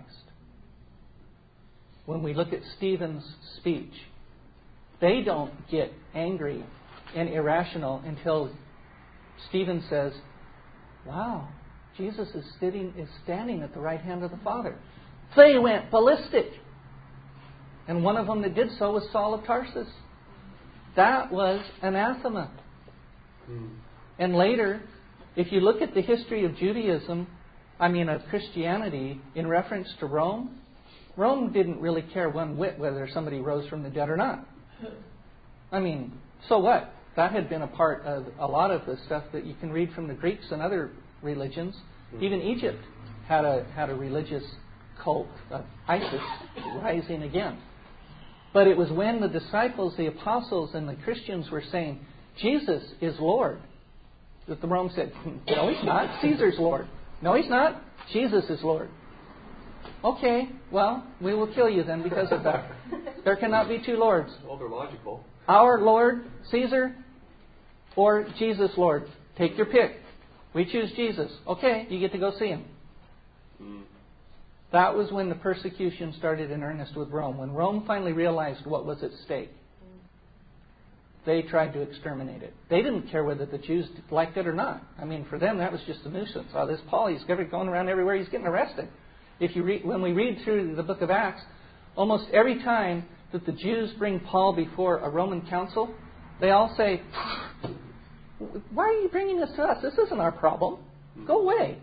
When we look at Stephen's speech, they don't get angry and irrational until Stephen says, wow, Jesus is standing at the right hand of the Father. They went ballistic. And one of them that did so was Saul of Tarsus. That was anathema. And later, if you look at the history of Judaism, of Christianity, in reference to Rome, Rome didn't really care one whit whether somebody rose from the dead or not. So what? That had been a part of a lot of the stuff that you can read from the Greeks and other religions. Even Egypt had a religious cult of Isis rising again. But it was when the disciples, the apostles, and the Christians were saying, Jesus is Lord, that the Rome said, no, he's not. Caesar's Lord. No, he's not. Jesus is Lord. Okay, well, we will kill you then because of that. There cannot be two lords. Well, they're logical. Our Lord, Caesar, or Jesus Lord. Take your pick. We choose Jesus. Okay, you get to go see him. That was when the persecution started in earnest with Rome. When Rome finally realized what was at stake, they tried to exterminate it. They didn't care whether the Jews liked it or not. For them, that was just a nuisance. Oh, this Paul, he's going around everywhere, he's getting arrested. When we read through the book of Acts, almost every time that the Jews bring Paul before a Roman council, they all say, "Why are you bringing this to us? This isn't our problem. Go away."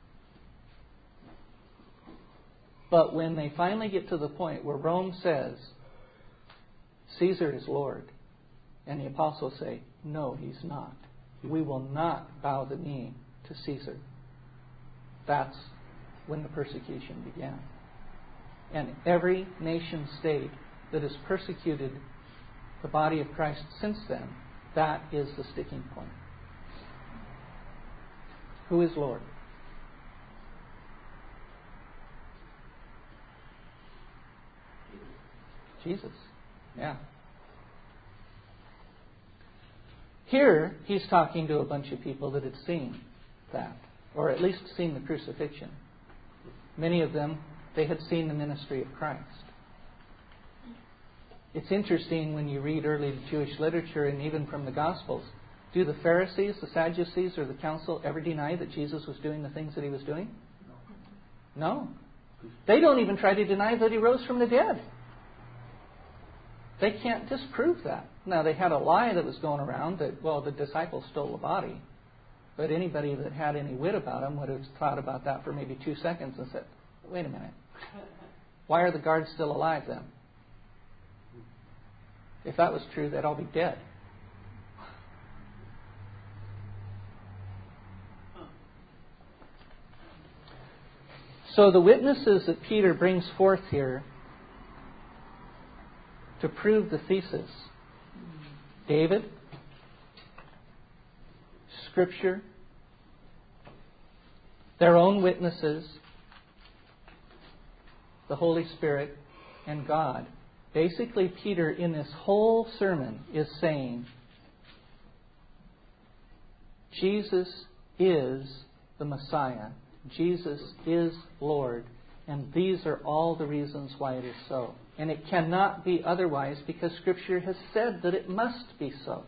But when they finally get to the point where Rome says, "Caesar is Lord," and the apostles say, "No, he's not. We will not bow the knee to Caesar," that's when the persecution began. And every nation state that has persecuted the body of Christ since then, that is the sticking point. Who is Lord? Jesus. Yeah. Here, he's talking to a bunch of people that had seen that, or at least seen the crucifixion. Many of them, they had seen the ministry of Christ. It's interesting when you read early Jewish literature and even from the Gospels, do the Pharisees, the Sadducees, or the council ever deny that Jesus was doing the things that he was doing? No. They don't even try to deny that he rose from the dead. They can't disprove that. Now, they had a lie that was going around that, well, the disciples stole the body. But anybody that had any wit about them would have thought about that for maybe 2 seconds and said, wait a minute. Why are the guards still alive then? If that was true, they'd all be dead. So the witnesses that Peter brings forth here to prove the thesis: David, Scripture, their own witnesses, the Holy Spirit, and God. Basically, Peter, in this whole sermon, is saying, Jesus is the Messiah. Jesus is Lord. And these are all the reasons why it is so. And it cannot be otherwise because Scripture has said that it must be so.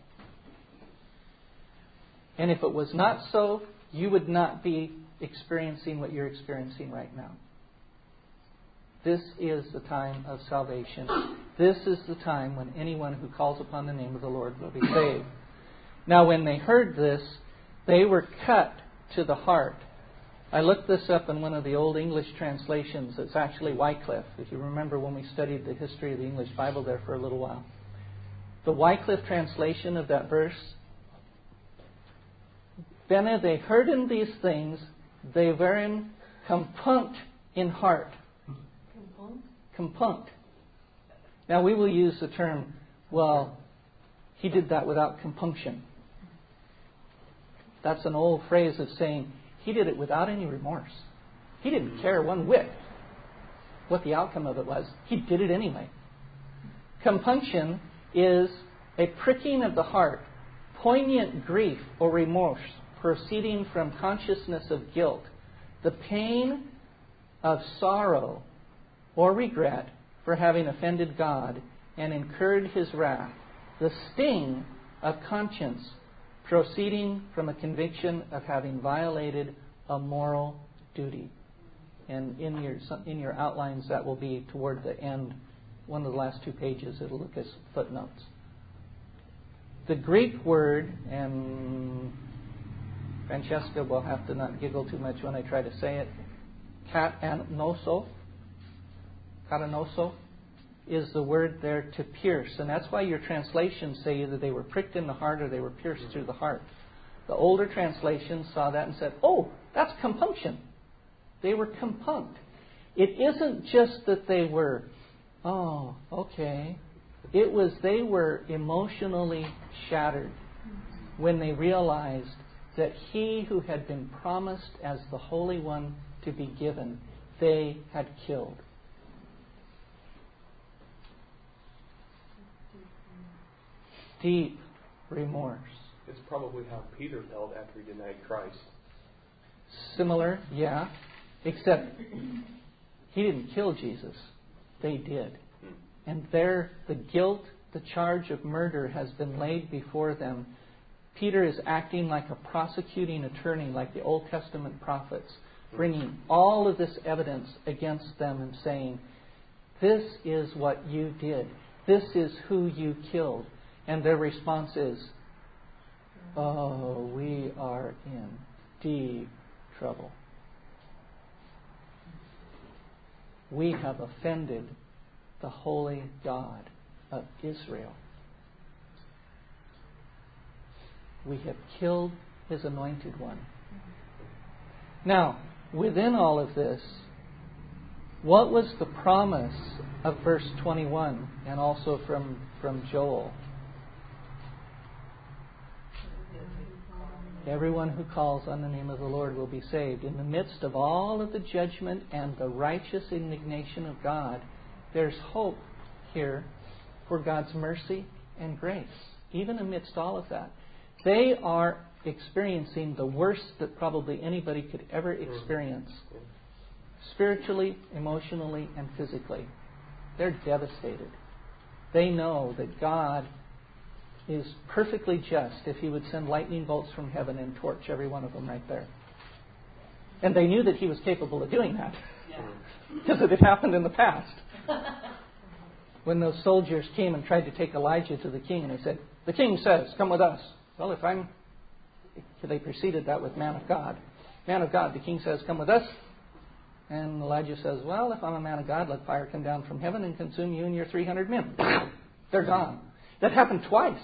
And if it was not so, you would not be experiencing what you're experiencing right now. This is the time of salvation. This is the time when anyone who calls upon the name of the Lord will be saved. Now, when they heard this, they were cut to the heart. I looked this up in one of the old English translations. It's actually Wycliffe, if you remember when we studied the history of the English Bible there for a little while. The Wycliffe translation of that verse, "Then they heard in these things, they weren compunct in heart." Compunct. Now we will use the term, well, he did that without compunction. That's an old phrase of saying he did it without any remorse. He didn't care one whit what the outcome of it was. He did it anyway. Compunction is a pricking of the heart, poignant grief or remorse proceeding from consciousness of guilt, the pain of sorrow or regret for having offended God and incurred His wrath, the sting of conscience proceeding from a conviction of having violated a moral duty. And in your outlines, that will be toward the end, one of the last 2 pages. It'll look as footnotes. The Greek word, and Francesca will have to not giggle too much when I try to say it, katanoso, is the word there to pierce. And that's why your translations say either they were pricked in the heart or they were pierced through the heart. The older translations saw that and said, oh, that's compunction. They were compunct. It isn't just that they were, oh, okay. It was they were emotionally shattered when they realized that He who had been promised as the Holy One to be given, they had killed. Deep remorse. It's probably how Peter felt after he denied Christ. Similar, yeah. Except he didn't kill Jesus. They did. And there, the guilt, the charge of murder has been laid before them. Peter is acting like a prosecuting attorney, like the Old Testament prophets, bringing all of this evidence against them and saying, this is what you did. This is who you killed. And their response is, oh, we are in deep trouble. We have offended the holy God of Israel. We have killed His anointed one. Now, within all of this, what was the promise of verse 21 and also from Joel? Everyone who calls on the name of the Lord will be saved. In the midst of all of the judgment and the righteous indignation of God, there's hope here for God's mercy and grace, even amidst all of that. They are experiencing the worst that probably anybody could ever experience, spiritually, emotionally, and physically. They're devastated. They know that God is perfectly just if He would send lightning bolts from heaven and torch every one of them right there. And they knew that He was capable of doing that. Because it had happened in the past. When those soldiers came and tried to take Elijah to the king, and they said, the king says, come with us. Well, they preceded that with man of God. Man of God, the king says, come with us. And Elijah says, well, if I'm a man of God, let fire come down from heaven and consume you and your 300 men. They're gone. That happened twice.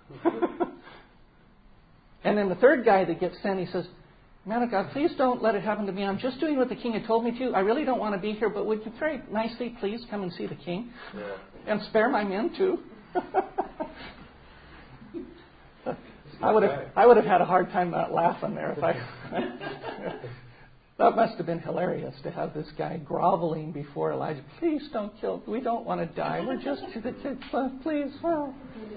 And then the third guy that gets sent, he says, man of God, please don't let it happen to me. I'm just doing what the king had told me to. I really don't want to be here, but would you very nicely please come and see the king? And spare my men too? I would have had a hard time not laughing there if I... That must have been hilarious to have this guy groveling before Elijah. Please don't kill. We don't want to die. We're just to the kids. Please. Well,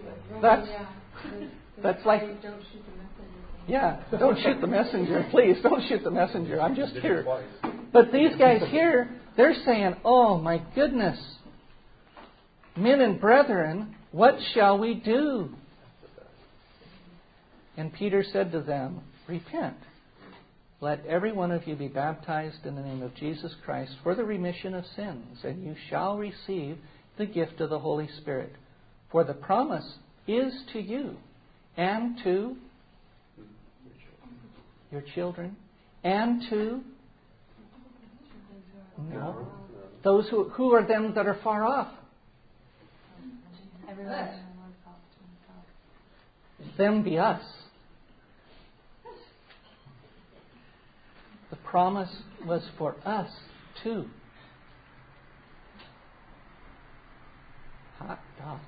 that's like... Don't shoot the messenger. Yeah, don't shoot the messenger. Please, don't shoot the messenger. I'm just here. But these guys here, they're saying, oh my goodness. Men and brethren, what shall we do? And Peter said to them, repent. Let every one of you be baptized in the name of Jesus Christ for the remission of sins, and you shall receive the gift of the Holy Spirit. For the promise is to you and to your children and to those who are them that are far off. Them be us. The promise was for us too. Hot dog.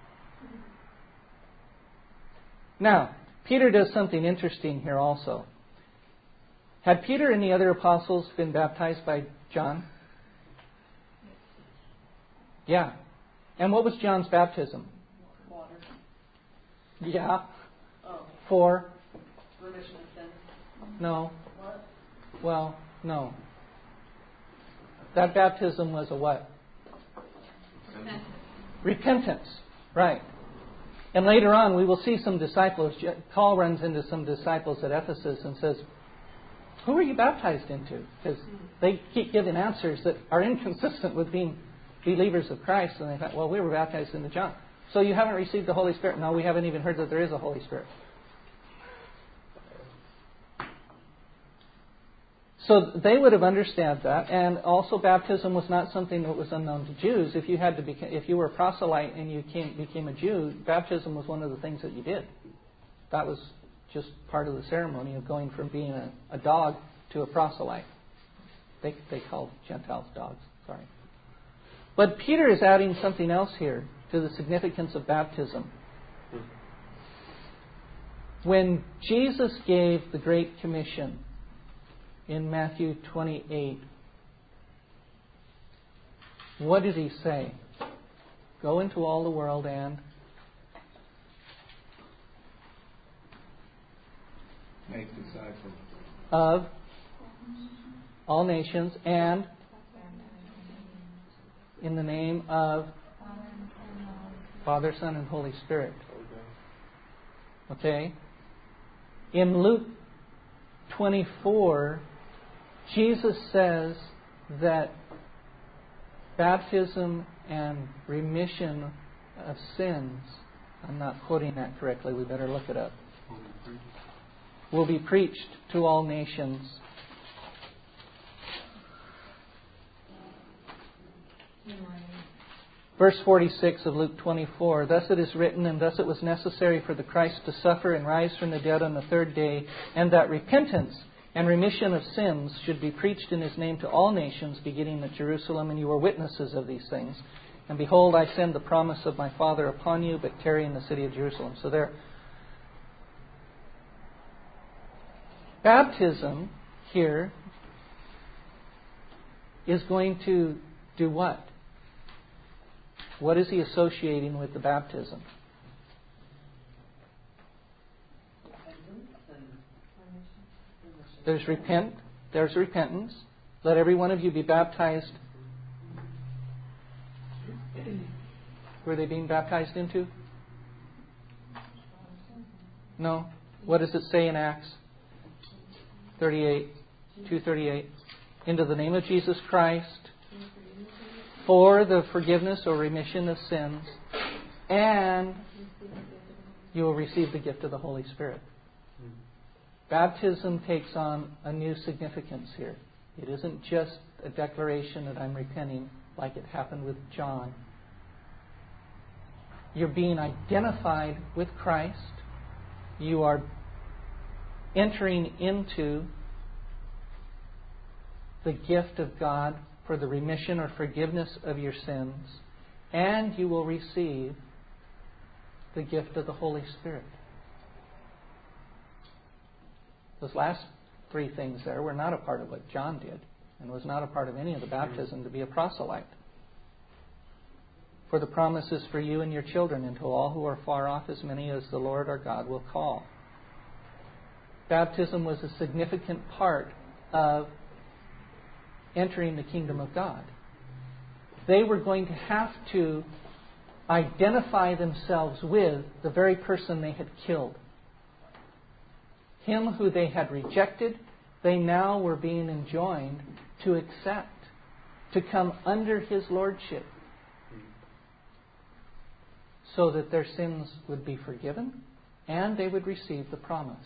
Now, Peter does something interesting here also. Had Peter and the other apostles been baptized by John? Yeah. And what was John's baptism? Water. Yeah. Oh. For? Remission of sins. No. What? Well, no. That baptism was a what? Repentance. Right. And later on, we will see some disciples. Paul runs into some disciples at Ephesus and says, who are you baptized into? Because they keep giving answers that are inconsistent with being believers of Christ. And they thought, well, we were baptized into John. So you haven't received the Holy Spirit? No, we haven't even heard that there is a Holy Spirit. So they would have understood that, and also baptism was not something that was unknown to Jews. If you were a proselyte and you became a Jew, baptism was one of the things that you did. That was just part of the ceremony of going from being a dog to a proselyte. They called Gentiles dogs. Sorry. But Peter is adding something else here to the significance of baptism. When Jesus gave the Great Commission in Matthew 28, what did He say? Go into all the world and make disciples of all nations, and in the name of Father, Son, and Holy Spirit. Okay? In Luke 24, Jesus says that baptism and remission of sins, I'm not quoting that correctly, we better look it up, will be preached to all nations. Verse 46 of Luke 24, "Thus it is written, and thus it was necessary for the Christ to suffer and rise from the dead on the third day, and that repentance and remission of sins should be preached in His name to all nations, beginning at Jerusalem, and you are witnesses of these things. And behold, I send the promise of my Father upon you, but tarry in the city of Jerusalem." So there, baptism here is going to do what? What is he associating with the baptism? There's repentance. Let every one of you be baptized. Who are they being baptized into? No. What does it say in Acts 2:38? Into the name of Jesus Christ, for the forgiveness or remission of sins, and you will receive the gift of the Holy Spirit. Baptism takes on a new significance here. It isn't just a declaration that I'm repenting like it happened with John. You're being identified with Christ. You are entering into the gift of God for the remission or forgiveness of your sins, and you will receive the gift of the Holy Spirit. Those last three things there were not a part of what John did, and was not a part of any of the baptism to be a proselyte. For the promise is for you and your children, and to all who are far off, as many as the Lord our God will call. Baptism was a significant part of entering the kingdom of God. They were going to have to identify themselves with the very person they had killed. Him who they had rejected, they now were being enjoined to accept, to come under His lordship, so that their sins would be forgiven and they would receive the promise.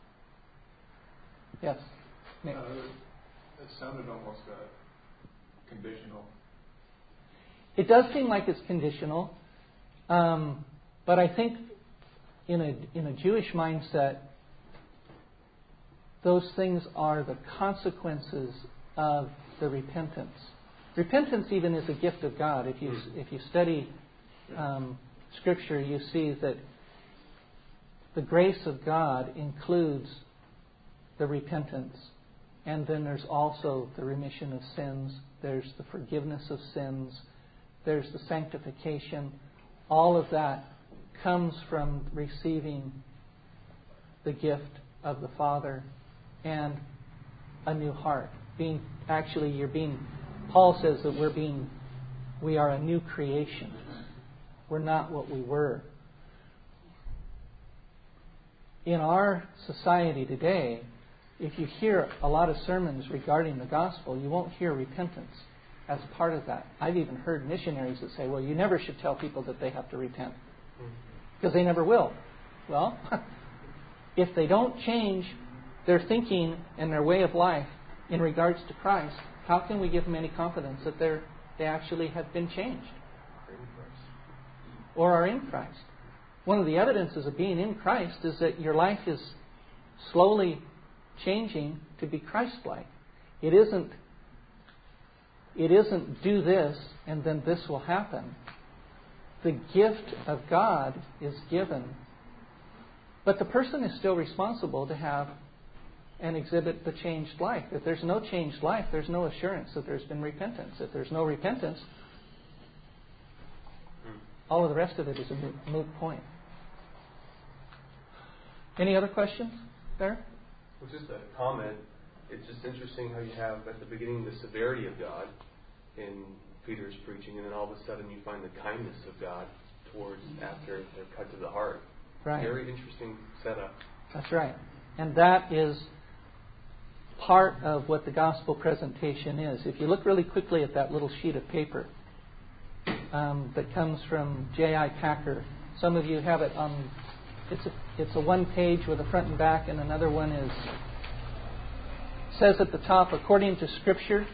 Yes? Nick? It sounded almost conditional. It does seem like it's conditional, but I think in a Jewish mindset, those things are the consequences of the repentance. Repentance even is a gift of God. If you study Scripture, you see that the grace of God includes the repentance. And then there's also the remission of sins. There's the forgiveness of sins. There's the sanctification. All of that comes from receiving the gift of the Father and a new heart. Paul says that we are a new creation. We're not what we were. In our society today, if you hear a lot of sermons regarding the gospel, you won't hear repentance as part of that. I've even heard missionaries that say, well, you never should tell people that they have to repent, because they never will. Well, if they don't change their thinking and their way of life in regards to Christ, how can we give them any confidence that they actually have been changed or are in Christ? One of the evidences of being in Christ is that your life is slowly changing to be Christ-like. It isn't do this and then this will happen. The gift of God is given, but the person is still responsible to have and exhibit the changed life. If there's no changed life, there's no assurance that there's been repentance. If there's no repentance, all of the rest of it is a moot point. Any other questions there? Well, just a comment. It's just interesting how you have at the beginning the severity of God in Peter's preaching, and then all of a sudden you find the kindness of God towards after they're cut to the heart. Right. Very interesting setup. That's right. And that is part of what the gospel presentation is. If you look really quickly at that little sheet of paper that comes from J.I. Packer, some of you have it on. It's a one page with a front and back, and another one says at the top, according to Scripture.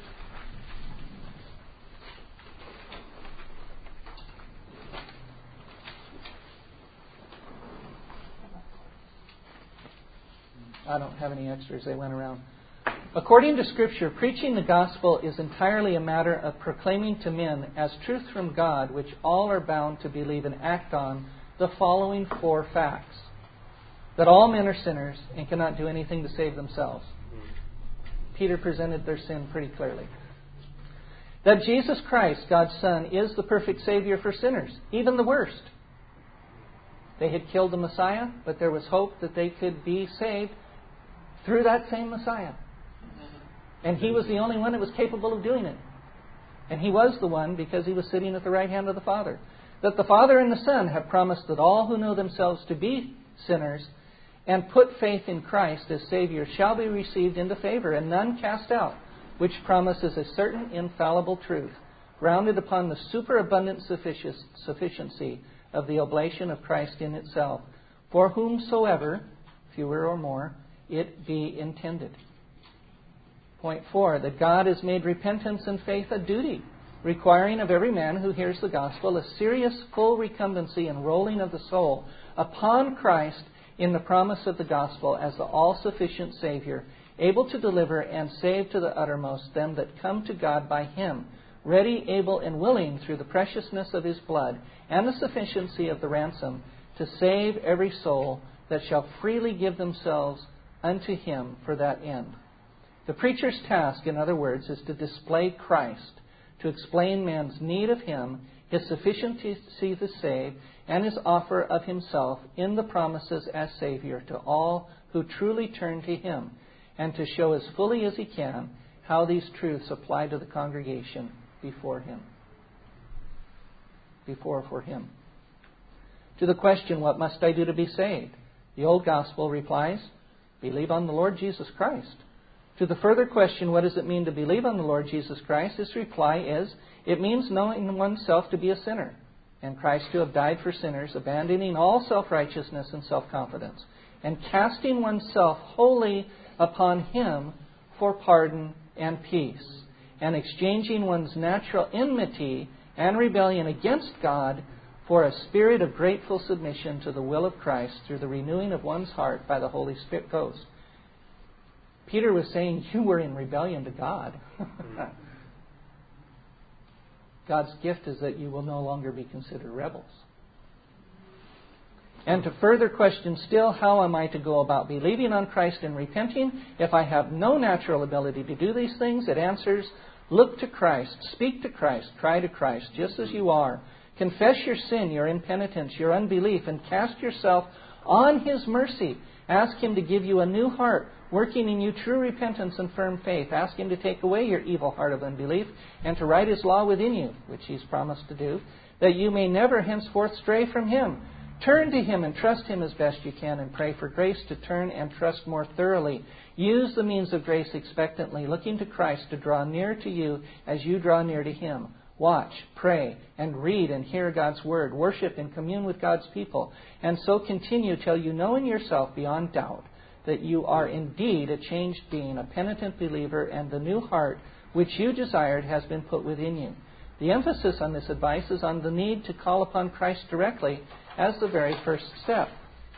I don't have any extras. They went around. According to Scripture, preaching the gospel is entirely a matter of proclaiming to men as truth from God, which all are bound to believe and act on, the following 4 facts. That all men are sinners and cannot do anything to save themselves. Peter presented their sin pretty clearly. That Jesus Christ, God's Son, is the perfect Savior for sinners, even the worst. They had killed the Messiah, but there was hope that they could be saved through that same Messiah. And He was the only one that was capable of doing it. And He was the one because He was sitting at the right hand of the Father. That the Father and the Son have promised that all who know themselves to be sinners and put faith in Christ as Savior shall be received into favor and none cast out, which promise is a certain infallible truth, grounded upon the superabundant sufficiency of the oblation of Christ in itself, for whomsoever, fewer or more, it be intended. Point 4, that God has made repentance and faith a duty, requiring of every man who hears the gospel a serious full recumbency and rolling of the soul upon Christ in the promise of the gospel as the all-sufficient Savior, able to deliver and save to the uttermost them that come to God by Him, ready, able, and willing through the preciousness of His blood and the sufficiency of the ransom to save every soul that shall freely give themselves unto Him for that end. The preacher's task, in other words, is to display Christ, to explain man's need of Him, His sufficiency to save, and His offer of Himself in the promises as Savior to all who truly turn to Him, and to show as fully as he can how these truths apply to the congregation before for Him. To the question, what must I do to be saved? The old gospel replies, believe on the Lord Jesus Christ. To the further question, what does it mean to believe on the Lord Jesus Christ? His reply is, it means knowing oneself to be a sinner, and Christ to have died for sinners, abandoning all self-righteousness and self-confidence, and casting oneself wholly upon Him for pardon and peace, and exchanging one's natural enmity and rebellion against God for a spirit of grateful submission to the will of Christ through the renewing of one's heart by the Holy Spirit Ghost. Peter was saying you were in rebellion to God. God's gift is that you will no longer be considered rebels. And to further question still, how am I to go about believing on Christ and repenting? If I have no natural ability to do these things, it answers, look to Christ, speak to Christ, cry to Christ, just as you are. Confess your sin, your impenitence, your unbelief, and cast yourself on His mercy. Ask Him to give you a new heart, working in you true repentance and firm faith. Ask Him to take away your evil heart of unbelief and to write His law within you, which He's promised to do, that you may never henceforth stray from Him. Turn to Him and trust Him as best you can, and pray for grace to turn and trust more thoroughly. Use the means of grace expectantly, looking to Christ to draw near to you as you draw near to Him. Watch, pray, and read and hear God's Word. Worship and commune with God's people. And so continue till you know in yourself beyond doubt that you are indeed a changed being, a penitent believer, and the new heart which you desired has been put within you. The emphasis on this advice is on the need to call upon Christ directly as the very first step.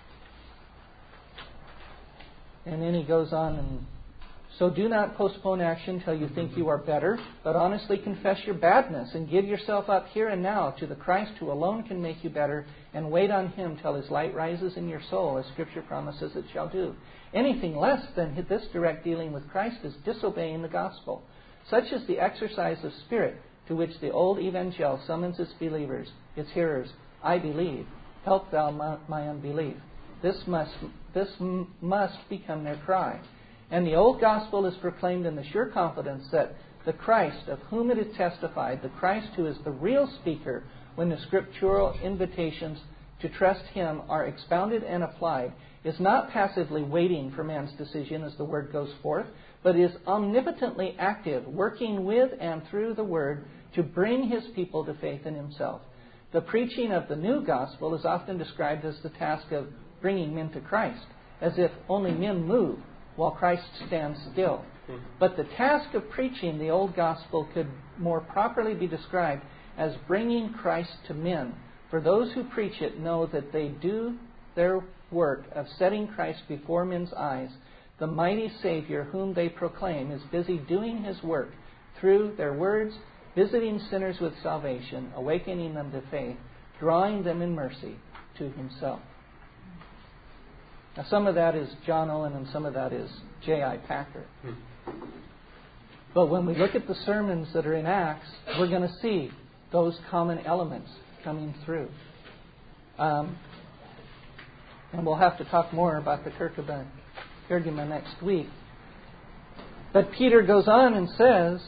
And then he goes on and so do not postpone action till you think you are better, but honestly confess your badness and give yourself up here and now to the Christ who alone can make you better, and wait on Him till His light rises in your soul, as Scripture promises it shall do. Anything less than this direct dealing with Christ is disobeying the gospel. Such is the exercise of spirit to which the old evangel summons its believers, its hearers. I believe, help thou my unbelief. This must become their cry. And the old gospel is proclaimed in the sure confidence that the Christ of whom it is testified, the Christ who is the real speaker when the scriptural invitations to trust Him are expounded and applied, is not passively waiting for man's decision as the Word goes forth, but is omnipotently active, working with and through the Word to bring His people to faith in Himself. The preaching of the new gospel is often described as the task of bringing men to Christ, as if only men move while Christ stands still. But the task of preaching the old gospel could more properly be described as bringing Christ to men. For those who preach it know that they do their work of setting Christ before men's eyes. The mighty Savior whom they proclaim is busy doing His work through their words, visiting sinners with salvation, awakening them to faith, drawing them in mercy to Himself. Now, some of that is John Owen and some of that is J.I. Packer. But when we look at the sermons that are in Acts, we're going to see those common elements coming through. And we'll have to talk more about the Kerugma next week. But Peter goes on and says,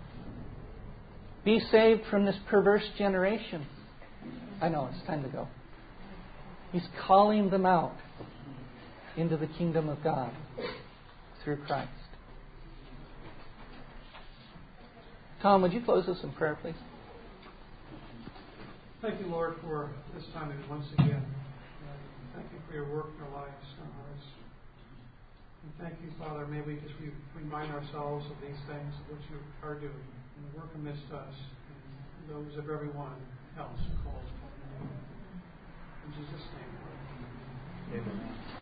be saved from this perverse generation. I know, it's time to go. He's calling them out into the kingdom of God through Christ. Tom, would you close us in prayer, please? Thank you, Lord, for this time once again. Thank you for your work in our lives and our hearts. And thank you, Father, may we just remind ourselves of these things which you are doing and the work amidst us and those of everyone else called upon your name. In Jesus' name, Lord. Amen.